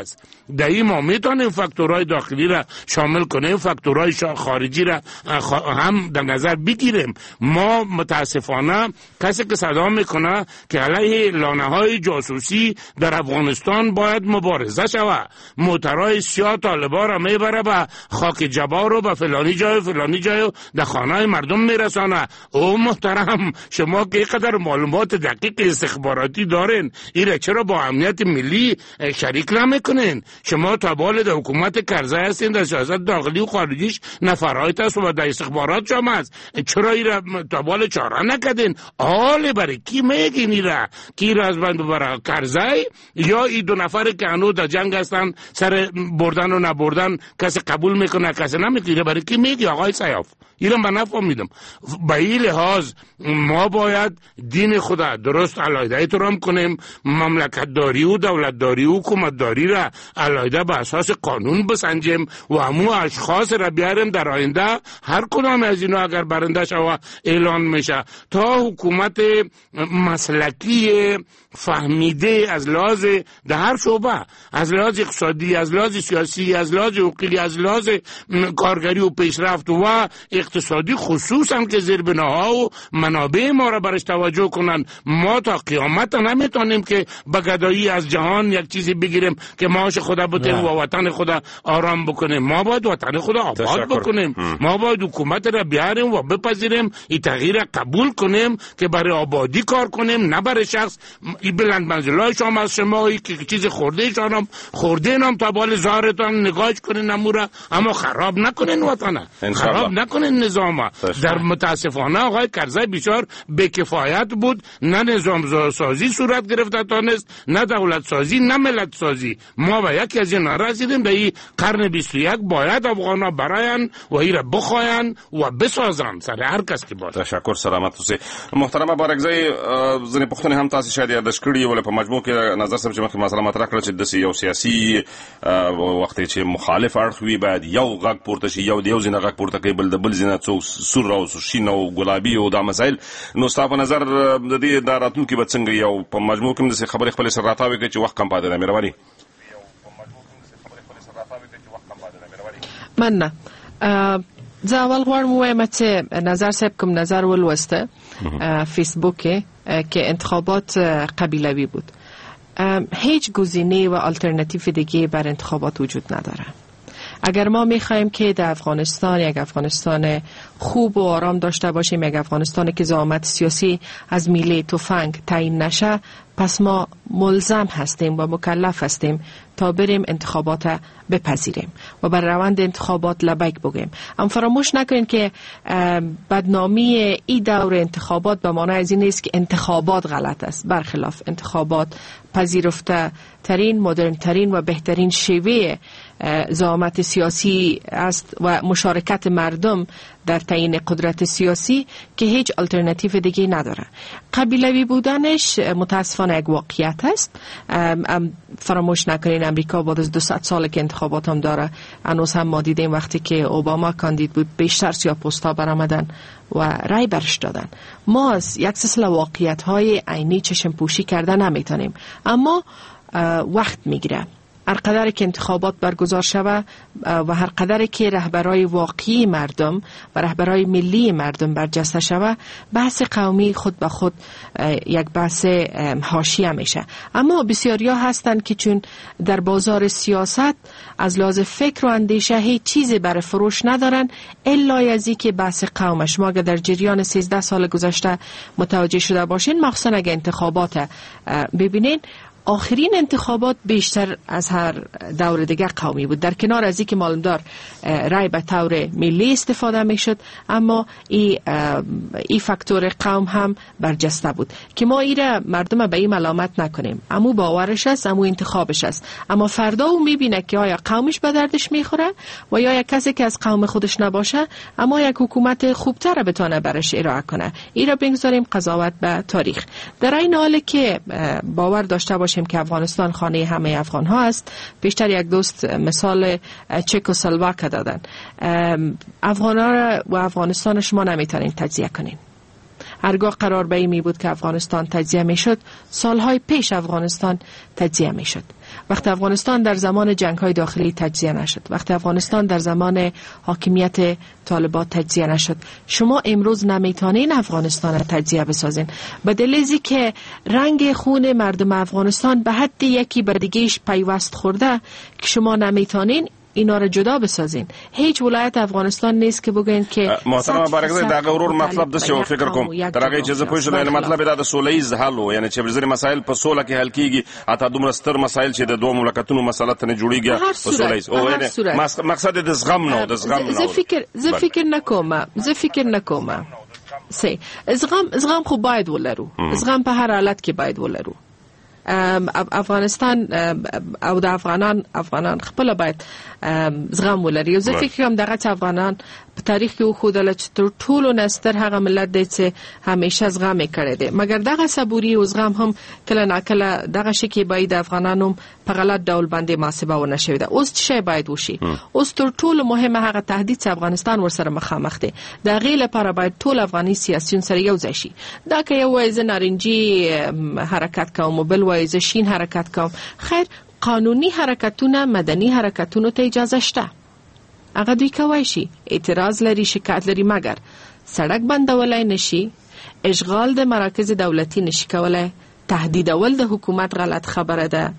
در این ما میتونیم فاکتورهای داخلی را شامل کنیم، فاکتورهای خارجی را هم در نظر بگیریم. ما متاسفانه کسی که صدا میکنه که علیه لانه های جاسوسی در افغانستان باید مبارزه شود، موترهای سیاه طالبا را میبره به خاک جبار و به فلانی جای فلانی جای در خانه مردم میرسانه. او محترم، شما که قدر معلومات دقیق استخباراتی دارین، ایره چرا با امنیت ملی شریک نمیکنین؟ شما تابع در حکومت کرزی هستین، در سیاست داخلی و خارجیش نفرایت است و در استخبارات شما است، چرا ایره تابع چاره نکدین؟ آله برای کی میگین ایره؟ کی را از بند ببره؟ کرزی یا ای دو نفر که انو در جنگ هستن سر بردن و نبردن کسی قبول میکنه کسی نمیکنه؟ برای کی میگی آقای سیاف؟ ایره من نفهمیدم. به این لحاظ ما باید دین خدا درست علیحده احترام کنیم، مملکت داری و دولت داری و حکومت داری را علیحده به اساس قانون بسنجیم و همو اشخاص را بیاریم در آینده هر کدام از اینا اگر برنده شود اعلان میشه تا حکومت مسلکی فهمیده از لحاظ در هر شعبه، از لحاظ اقتصادی، از لحاظ سیاسی، از لحاظ حقوقی، از لحاظ کارگری و پیشرفت و اقتصادی خصوصا که زیربناها و منابع ما را برش توجه کنن. ما تا قیامت نمیتونیم که به گدایی از جهان یک چیزی بگیریم که معاش خدا بتیم و وطن خدا آرام بکنیم. ما باید وطن خدا آباد بکنیم. ما باید حکومت را بیاریم و بپذیریم، این تغییر قبول کنیم که برای آبادی کار کنیم، نه برای شخص. این بلند منزلای شما از شما که چیز خورده شانم خورده نام تا بال زارتان نگاهش کنین نمورا، اما خراب نکنین وطنه، خراب نکنین نظامه. در متاسفانه آقای کرزی بسیار بکفایت بود، نه نظام سازی صورت گرفته تانست، نه دولت سازی، نه ملت سازی. ما به یکی از این رسیدیم. در این قرن بیست و یک باید افغانا براین و این را بخواین و بسازن سر هر کس که باید. تشکر، سلامت اوسئ. محترم بارکزی، ځنې پوښتنې هم تاسو شاید یادداشت کړي ولې په مجموع کې نظر صاحب چې مخکې مسله مطرح کړه چې داسې یو سیاسي وخت چې مخالف اړخ وي باید یو غږ پورته شي، یو د یو ځینه غږ پورته کوي، بل د بل ځینه څوک سور او شین او ګلابي او دا مسایل. نو ستا په نظر د دې دا راتلونکي به څنګه یو په مجموع کې داسې خبرې خپلې سر راتاوې کوي چې وخت کم پاتې دی؟ مهرباني. من نه زه اول غواړم ووایم چې نظر صاحب کوم نظر ولوسته فیسبوک که انتخابات قبیلوی بود. هیچ گزینه و آلترناتیو دیگه بر انتخابات وجود نداره. اگر ما میخوایم که در افغانستان یک افغانستان خوب و آرام داشته باشیم، یک افغانستان که زعامت سیاسی از میله تفنگ تعیین نشه، پس ما ملزم هستیم و مکلف هستیم تا بریم انتخابات بپذیریم و بر روند انتخابات لبیک بگیم. اما فراموش نکنید که بدنامی ای دور انتخابات به معنی از این نیست که انتخابات غلط است. برخلاف، انتخابات پذیرفته ترین، مدرن ترین و بهترین شیوه زعامت سیاسی است و مشارکت مردم در تعیین قدرت سیاسی که هیچ آلترناتیو دیگه نداره. قبیلوی بودنش متاسفانه یک واقعیت است. فراموش نکنین امریکا بعد از دویست سال که انتخابات هم داره، هنوز هم ما دیدیم وقتی که اوباما کاندید بود بیشتر سیاه‌پوستا برآمدن و رای برش دادن. ما از یک سلسله واقعیت های عینی چشم پوشی کرده نمیتونیم، اما وقت میگیره. هر قدر که انتخابات برگزار شود و هر قدر که رهبرای واقعی مردم و رهبرای ملی مردم برجسته شود، بحث قومی خود به خود یک بحث حاشیه میشه. اما بسیاریا هستند که چون در بازار سیاست از لحاظ فکر و اندیشه هیچ چیزی برای فروش ندارن الا ازی که بحث قومش. ما اگر در جریان سیزده سال گذشته متوجه شده باشین، مخصوصا اگر انتخابات ببینین، آخرین انتخابات بیشتر از هر دور دیگه قومی بود. در کنار از اینکه معلوم دار رای به طور ملی استفاده میشد، اما این ای فاکتور قوم هم برجسته بود که ما ایره مردم به این ملامت نکنیم. امو باورش است، امو انتخابش است، اما فردا او میبینه که آیا قومش به دردش میخوره و یا یک کسی که از قوم خودش نباشه اما یک حکومت خوبتر بتونه برش ارائه کنه. ایره بگذاریم قضاوت به تاریخ. در این حال که باور داشته باشیم که افغانستان خانه همه افغان ها است، بیشتر یک دوست مثال چکسلواک دادن. افغان ها و افغانستان شما نمیتونین تجزیه کنین. هرگاه قرار به این می بود که افغانستان تجزیه می شد، سالهای پیش افغانستان تجزیه می شد وقتی افغانستان در زمان جنگ‌های داخلی تجزیه نشد، وقتی افغانستان در زمان حاکمیت طالبان تجزیه نشد، شما امروز نمیتونین افغانستان را تجزیه بسازین. به دلیلی که رنگ خون مردم افغانستان به حد یکی بر دیگه‌اش پیوست خورده که شما نمیتونین اینا را جدا بسازین. هیچ ولایت افغانستان نیست که بگین که محترم برگزار دغه ورور مطلب د څه فکر کوم ترغه چې زه پوه شوم مطلب دا د سولهیز حل و یعنی چې بزري مسایل په سوله کې حل کیږي اته دومره ستر مسایل چې د دوه مملکتونو مسله ته جوړیږي په سولهیز او یعنی مقصد د زغم نه د زغم نه زه فکر زه فکر نکوم زه فکر نکوم سي زغم زغم خو باید ولرو، زغم په هر حالت کې باید ولرو. افغانستان او د افغانان افغانان خپل باید زغم ولري. او زه فکر کوم دغه افغانان په تاریخ کې وښودل چې تر ټولو نستر هغه ملت دی چې همیشه زغم کړی دی، مګر دغه صبوري او زغم هم کله ناکله دغه شي کې باید افغانانو په غلط ډول باندې محاسبه ونه شوی ده. اوس څه شی باید وشي؟ اوس تر ټولو مهمه هغه تهدید چې افغانستان ورسره مخامخ دی، د هغې لپاره باید ټول افغاني سیاسیون سره یو ځای شي. دا که یو وایي زه نارنجي حرکت کوم او بل وایي زه شین حرکت کوم، خیر قانوني حرکتونه مدني حرکتونو ته اجازه شته، هغه دوی کوي شي، اعتراض لري، شکایت لري، مګر سړک بندولای نشي، اشغال د مراکز دولتي نشي کولای، تهدیدول د حکومت غلط خبره ده،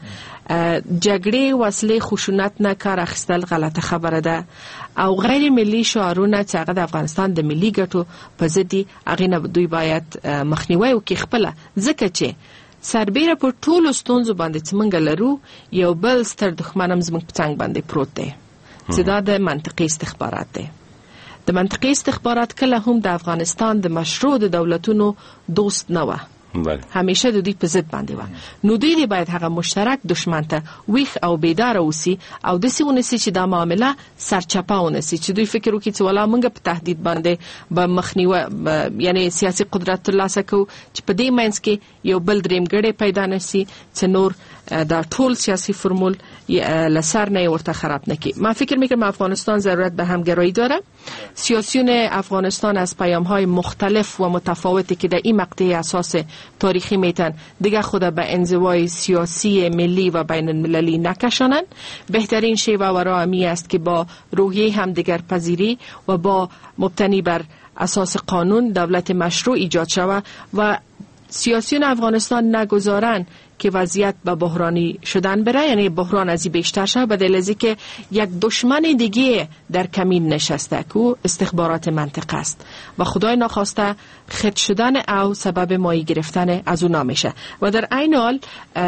جګړې وسلې خشونت نه کار اخیستل غلطه خبره ده، او غیر ملي شعارونه چې هغه د افغانستان د ملي ګټو په ضد دي، هغې نه دوی باید مخنیوی وکړي خپله، ځکه چې سربیره پر ټولو ستونزو باندې چې موږ لرو یو بل ستر دښمن هم زموږ په څنګ باندې پروت دی چې دا د منطقي استخبارات دی. د منطقي استخبارات کله هم د افغانستان د مشروع د دولتونو دوست نه وه، همیشه د دوی په ضد باندې وه. نو دوی باید هغه مشترک دشمن ته ویښ او بیداره اوسي او داسې ونیسي چې دا معامله سرچپه ونیسي، چې دوی فکر وکړي چې والا موږ په تهدید باندې به مخنیوی یعنی سیاسي قدرت ترلاسه کوو، چې په دې منځ کې یو بل درېمګړی پیدا نشي چې نور دا ټول سیاسی فرمول لسر نه ورته خراب نکي. من فکر میکنم افغانستان ضرورت به همگرایی داره. سیاسیون افغانستان از پیام‌های مختلف و متفاوتی که در این مقطع اساس تاریخی میتن دیگه خود به انزوای سیاسی ملی و بین المللی نکشانند. بهترین شیوه و راه می است که با روحیه همدیگر پذیری و با مبتنی بر اساس قانون دولت مشروع ایجاد شود و سیاسیون افغانستان نگذارن که وضعیت به بحرانی شدن بره، یعنی بحران ازی بیشتر شد، به دلیل که یک دشمن دیگه در کمین نشسته که استخبارات منطقه است و خدای ناخواسته خط شدن او سبب مایی گرفتن از اون نمیشه. و در عین حال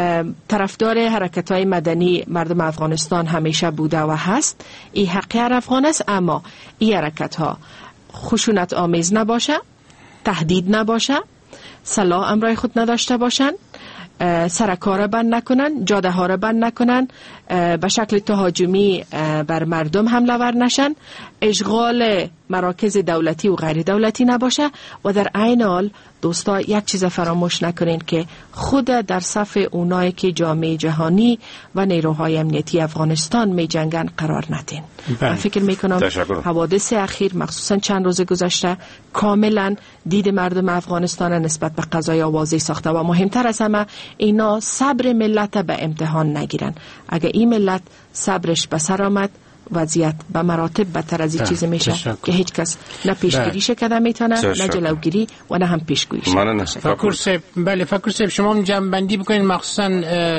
طرفدار حرکت‌های مدنی مردم افغانستان همیشه بوده و هست. این حق هر افغان است، اما این حرکت‌ها خشونت آمیز نباشه، تهدید نباشه، سلاح امرای خود نداشته باشند، سرکار را بند نکنن، جاده ها را بند نکنن، به شکل تهاجمی بر مردم حمله ور نشن، اشغال مراکز دولتی و غیر دولتی نباشه. و در عین حال دوستا یک چیز فراموش نکنین که خود در صف اونایی که جامعه جهانی و نیروهای امنیتی افغانستان می جنگن قرار ندین. من فکر میکنم حوادث اخیر مخصوصا چند روز گذشته کاملا دید مردم افغانستان نسبت به قضایا واضح ساخته و مهمتر از همه اینا صبر ملت به امتحان نگیرن. اگه این ملت صبرش به سر آمد وضعیت به مراتب بدتر از این چیز میشه که هیچ کس نه پیشگیریش کده میتونه نه جلوگیری و نه هم پیشگوییش. فکر صاحب بله فکر صاحب شما جمع‌بندی بکنید، مخصوصا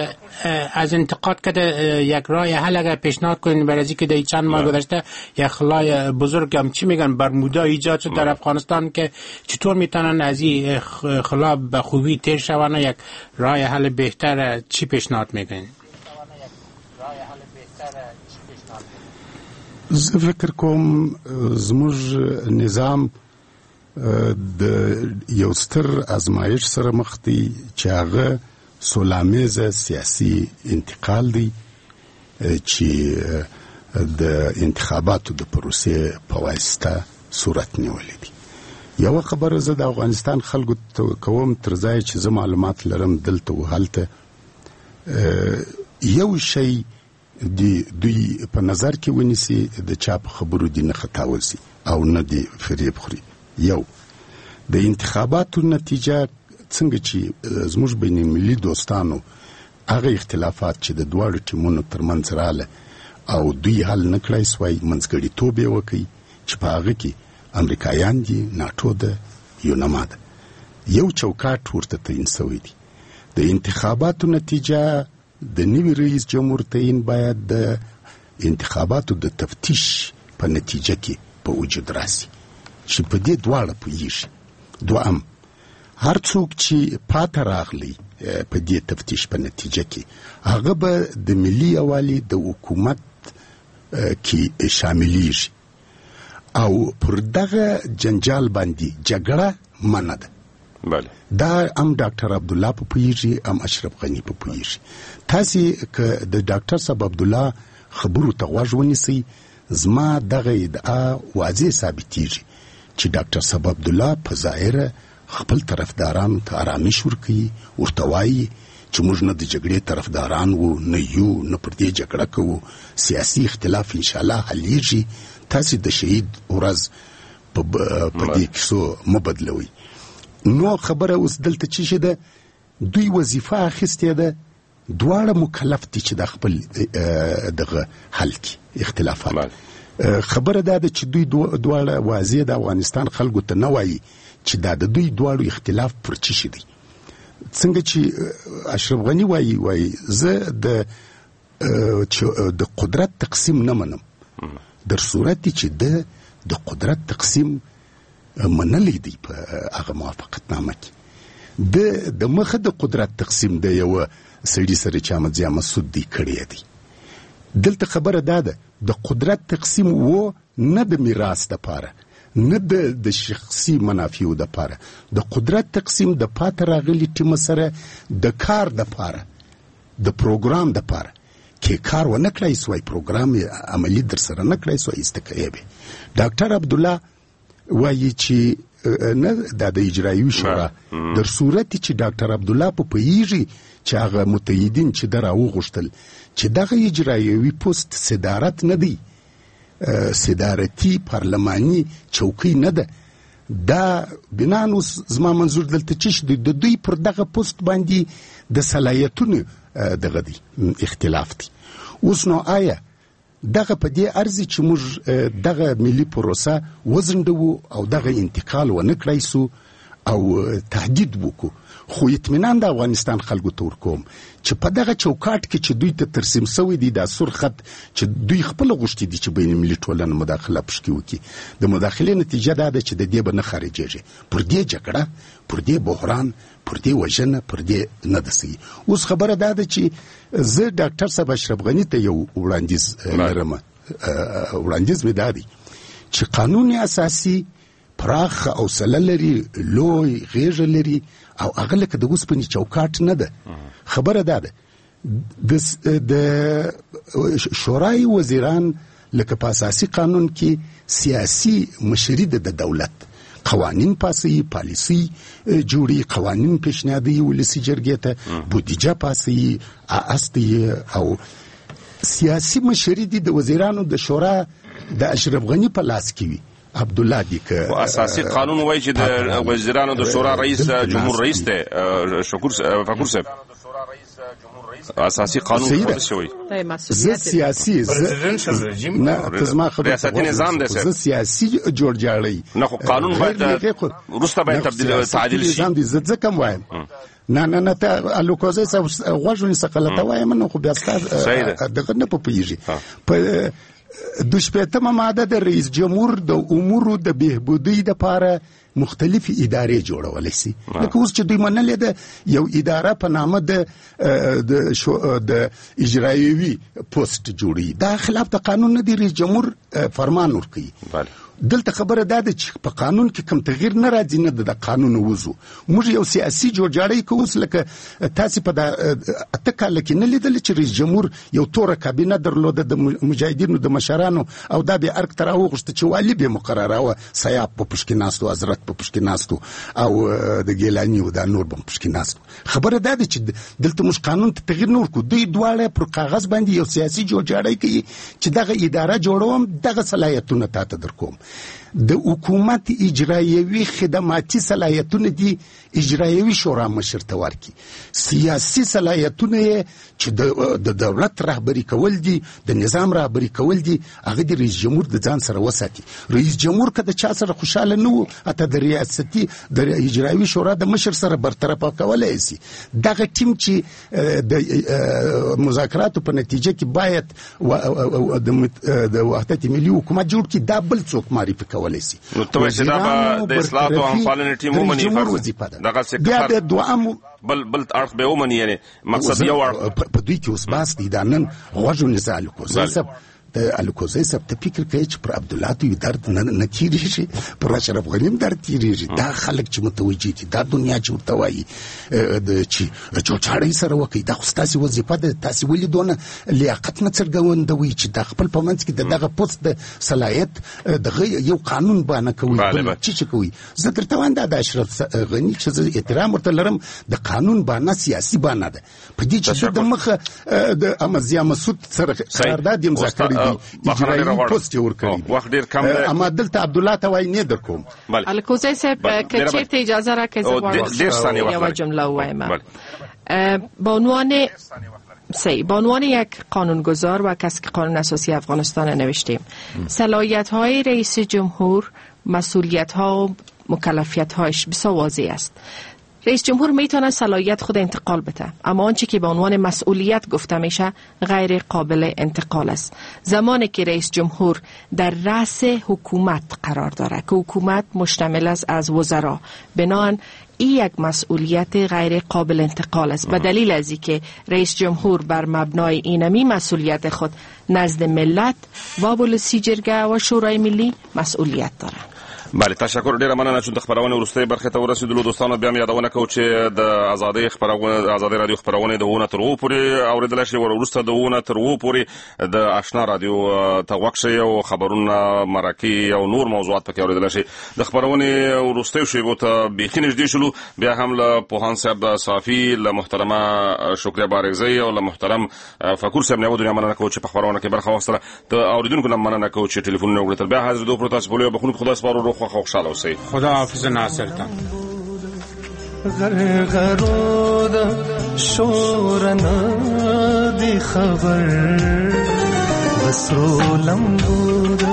از انتقاد کده یک راه حل اگر پیشنهاد کنید برای اینکه در چند ماه گذشته یک خلای بزرگ هم چی میگن برمودا ایجاد شد در افغانستان که چطور میتونن از این خلا به خوبی تیر شوند، یک راه حل بهتر چی پیشنهاد میکنید؟ زه فکر کوم زموږ نظام د یو ستر ازمایش سره مخ دی چې هغه سولامیزه سیاسي انتقال دی چې د انتخاباتو د پروسې په واسطه صورت نیولې دي. یو خبره زه د افغانستان خلکو ته کوم تر ځای چې زه معلومات لرم دلته و هلته یو شی دی دوی په نظر کې ونیسي د چا په خبرو دي نه خطاول سي او نه دی فریب خوري. یو د انتخاباتو نتیجه څنګه چې زموږ بین المللي دوستانو هغه اختلافات چې د دواړو ټیمونو ترمنځ رااله او دوی حل نه کړای سوای منځګړیتوب یې وکړي چې په هغه کې امریکایان دي ناټو ده یونما ده یو چوکاټ ورته تعین سوی دی. د انتخاباتو نتیجه د نوي رئیس جمهور تعین باید د انتخاباتو د تفتیش په نتیجه کې په وجود راسي چې په دې دواړه پوهیږي. دوام هر څوک چې پاته راغلی په دې تفتیش په نتیجه کې هغه به د ملي یووالي د حکومت کې شاملیږي او پر دغه جنجال باندې جګړه منع ده. بله دا هم ډاکټر عبدالله په پوهیږي هم اشرف غني په پوهیږي. تاسې که د ډاکټر صاحب عبدالله خبرو ته غوږ ونیسئ زما دغه ادعا واضح ثابتیږي چې ډاکټر صاحب عبدالله په ظاهره خپل طرفدارانو ته آرامش ورکوي ورته وایي چې موږ نه د جګړې طرفداران وو نه یو نه پر دې جګړه کوو سیاسي اختلاف انشاءالله حلیږي تاسې د شهید ورځ په دې کیسو مه بدلوئ. نو خبره اوس دلته چې شه ده دوی وظیفه اخیستې ده دواړه مکلف دي چې د خپل دغه حل کې اختلافات. خبره دا ده چې دوی دواړه واضح د افغانستان خلکو ته نه وایي چې دا د دوی دواړو اختلاف پر څه شي دی. څنګه چې اشرف غني وایي وایي زه د د قدرت تقسیم نه منم در صورت چې د د قدرت تقسیم منلی دی په هغه موافقتنامه کې د د مخه د قدرت تقسیم د یو سړي سره چې احمد ضیاء مسعود دی کړی دی. دلته خبره دا ده د قدرت تقسیم و نه د میراث دپاره نه د شخصي منافعو دپاره د قدرت تقسیم د پاتې راغلي ټیمه سره د کار دپاره د پروګرام دپاره کې کار ونه کړای سوی پروګرام عملی در سره نه کړای سوی استکایه به. ډاکټر عبدالله وایي چې نه دا د اجرایوي شورا در صورت چې ډاکټر عبدالله په پوهیږي چې هغه متحدین چې در راوغوښتل چې دغه اجرایوي پوست صدارت نه دی صدارتي پارلماني چوکۍ نه ده دا بنان اوس زما منظور دلته چې د دوی پر دغه پوست باندې د صلاحیتونو دغه دی اختلاف دی. اوس نو آیا دغه په دې ارزي چې موږ دغه ملي پروسه وزندو او دغه انتقال ونه کړای سو او تهدید وکړو خو اطمینان د افغانستان خلکو ته ورکوم چې په دغه چوکاټ کې چې دوی ته ترسیم سوی دی دا سور خط چې دوی خپل غوښتي دي چې بین المللي ټولنه مداخله پشکې وکړي د مداخلې نتیجه دا ده چې د دې به نه خارجېږي پر دې جګړه پر دې بحران پر دې وژنه پر دې نه دسي. اوس خبره دا ده چې زه ډاکټر صاحب اشرف غني ته یو وړاندیز لرم وړاندیز مې دا دی چې قانون اساسي پراخ او سله لري لوی غیږه لري او هغه لکه د اوسپنې چوکاټ نه ده. خبره دا ده د شورای وزیران لکه په اساسي قانون کې سیاسي مشري ده د دولت قوانین پاسي پالیسي جوړي قوانین پیشنهادي ولسی جرګې ته بودیجه پاسي اساسي او سیاسي مشري دي د وزیرانو د شورا د اشرف غني په لاس کې وي. عبدالله دی که اساسي قانون وایي چې د وزیرانو د شورا رئیس جمهور رئیس دی شکور فکر صاحب اساسي قانون خود شوی زه سیاسي نه تزما خبره ریاستي نظام دی زه سیاسي جوړ جاړی نه خو قانون باید روسته باید تبدیل تعدیل شي زه ځکه وایم نه نه نه ته الوکوزه سه غوښنی سقلته وایم نو خو بیا ستاسو دغه نه پوهیږي په د شپږمه ماده د رئیس جمهور د امورو د بهبودی لپاره مختلف ادارې جوړول شي. لکه اوس چې دوی منلې ده یو اداره په نامه د د اجرایوي پوسټ جوړي دا خلاف د قانون نه دی. رئیس جمهور فرمان ورکوي. دلته خبره ده چې په قانون کې کوم تغییر نه راځي نه د قانون وضو موږ یو سیاسي جوړجاړی کووس لکه تاسو په اته کال کې نه لیدل چې رئیس جمهور یو تور کابینه درلوده د مجاهدینو د مشرانو او دا به ارک تر اوغشت چې والی به مقرره و سیاب په پښکیناستو حضرت په پښکیناستو او د ګیلانی او د نور په پښکیناستو. خبره ده چې دلته موږ قانون ته تغییر نه ورکو دوی دواړه پر کاغذ باندې یو سیاسي جوړجاړی کوي چې دغه اداره جوړوم دغه صلاحیتونه تاسو درکوم. د حکومت اجرایوي خدماتي صلاحیتونه دي اجرایوي شورا مشر ته ورکړي. سیاسي صلاحیتونه یې چې د دولت رهبري کول دي، د نظام رهبري کول دي، هغه د رئیس جمهور د ځان سره وساتي. رئیس جمهور که د چا سره خوشحاله نه و، اته د ریاستي د اجرایوي شورا د مشر سره برطرفه کولی شي. دغه ټیم چې د مذاکراتو په نتیجه کې باید د وحدت ملي حکومت جوړ کړي، دا بل څوک معرفي کولی شي. نو ته وایې چې دا به د اصلاحاتو او همپالنې ټیم ومني، دغه بیا د دوام بل بل اړخ به ومني، یعنې مقصد یو اړخ په دوی کې اوس بحث دی. دا نن غوږ ونیسه الکوزی صاحب، د الکوزی صاحب ته فکر کوي چې پر عبدالله دوی درد نه تېرېږي، پر اشرف غني هم درد تېرېږي. دا خلک چې متوجه دي، دا دنیا چې ورته وایي چې چوچاړی سره وکړي، دا خو ستاسې وظیفه ده. تاسې ولې دونه لیاقت نه څرګندوئ چې د خپل په منځ کې د دغه پوسټ د صلاحیت دغه یو قانون بانه کوئ، بل چې چې کوئ. زه درته وایم دا د اشرف غني چې زه احترام ورته لرم، د قانون بانه سیاسي بانه ده. په دې چې د مخه د احمدضیاء مسعود سره قرارداد امضا کړی اجرایي پوسټ یې ورکړی، وخت ډېر کم دی. اما دلته عبدالله ته وایي نه در کوم. الکوزی صاحب که چیرته اجازه را که زبان یو جمله وایم با عنوان سی به عنوان یک قانونگذار و کسی که قانون اساسی افغانستان نوشتیم، صلاحیت های رئیس جمهور، مسئولیت ها و مکلفیت هایش بسیار واضح است. رئیس جمهور میتونه صلاحیت خود انتقال بده، اما آنچه که به عنوان مسئولیت گفته میشه غیر قابل انتقال است. زمانی که رئیس جمهور در رأس حکومت قرار داره که حکومت مشتمل است از وزرا، بنابراین این یک مسئولیت غیر قابل انتقال است. به دلیل از اینکه رئیس جمهور بر مبنای اینمی مسئولیت خود نزد ملت و ولسی جرګه و شورای ملی مسئولیت داره. بله، تشکر. ډیره مننه چې د خبرونې وروستۍ برخې ته ورسېدلو. دوستانو بیا هم یادونه کوو چې د ازادۍ خپرونه ازادۍ رادیو خپرونې د اووه تر اووه پورې اورېدلی شئ، وروسته د اووه تر اووه پورې د اشنا رادیو ته غوږ شئ او خبرونه، مرکې او نور موضوعات پکې اورېدلی شئ. د خپرونې وروستیو شیبو ته بیخي نږدې شولو. بیا هم له پوهاند صاحب صافي، له محترمه شکریه بارکزی او له محترم فکور صاحب نه یوه دنیا مننه کوو چې په خپرونه کې برخه واخیستله. د اورېدونکو نه مننه کوو چې ټلیفونونه وکړل. تر بیا حاضرېدو پورې تاسو بولئ او بخونکو خدای سپارو. خو خوشحال اوسئ. خدا حافظ ناصر تن غرغرود شورنا دی خبر بسرو لمبود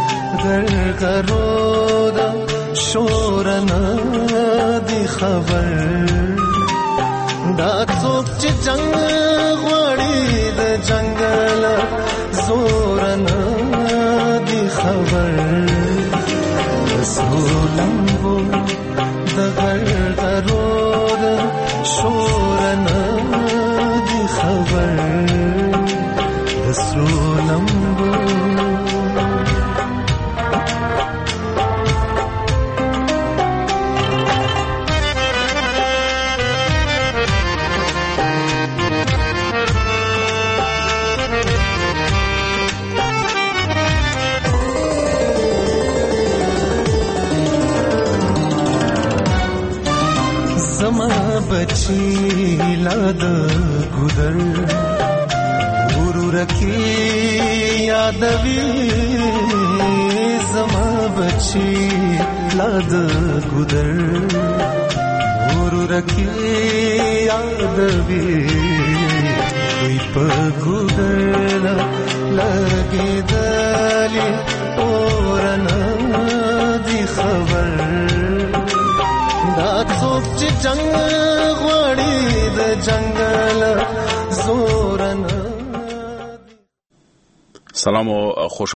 غرغرود شورنا دی خبر دا څوک چې جنگ غوړي د جنگل زورنا دی خبر سولمبو د غرغرود شورنا دی خبر د سولمبو बची लाद गुदर गुरु रखी यादवी जमा बची लाद गुदर गुरु रखी यादवी कोई पगुदर लगे दली और दी खबर دا څوک چې جنگ غواړي د جنگل زورن. سلام او خوش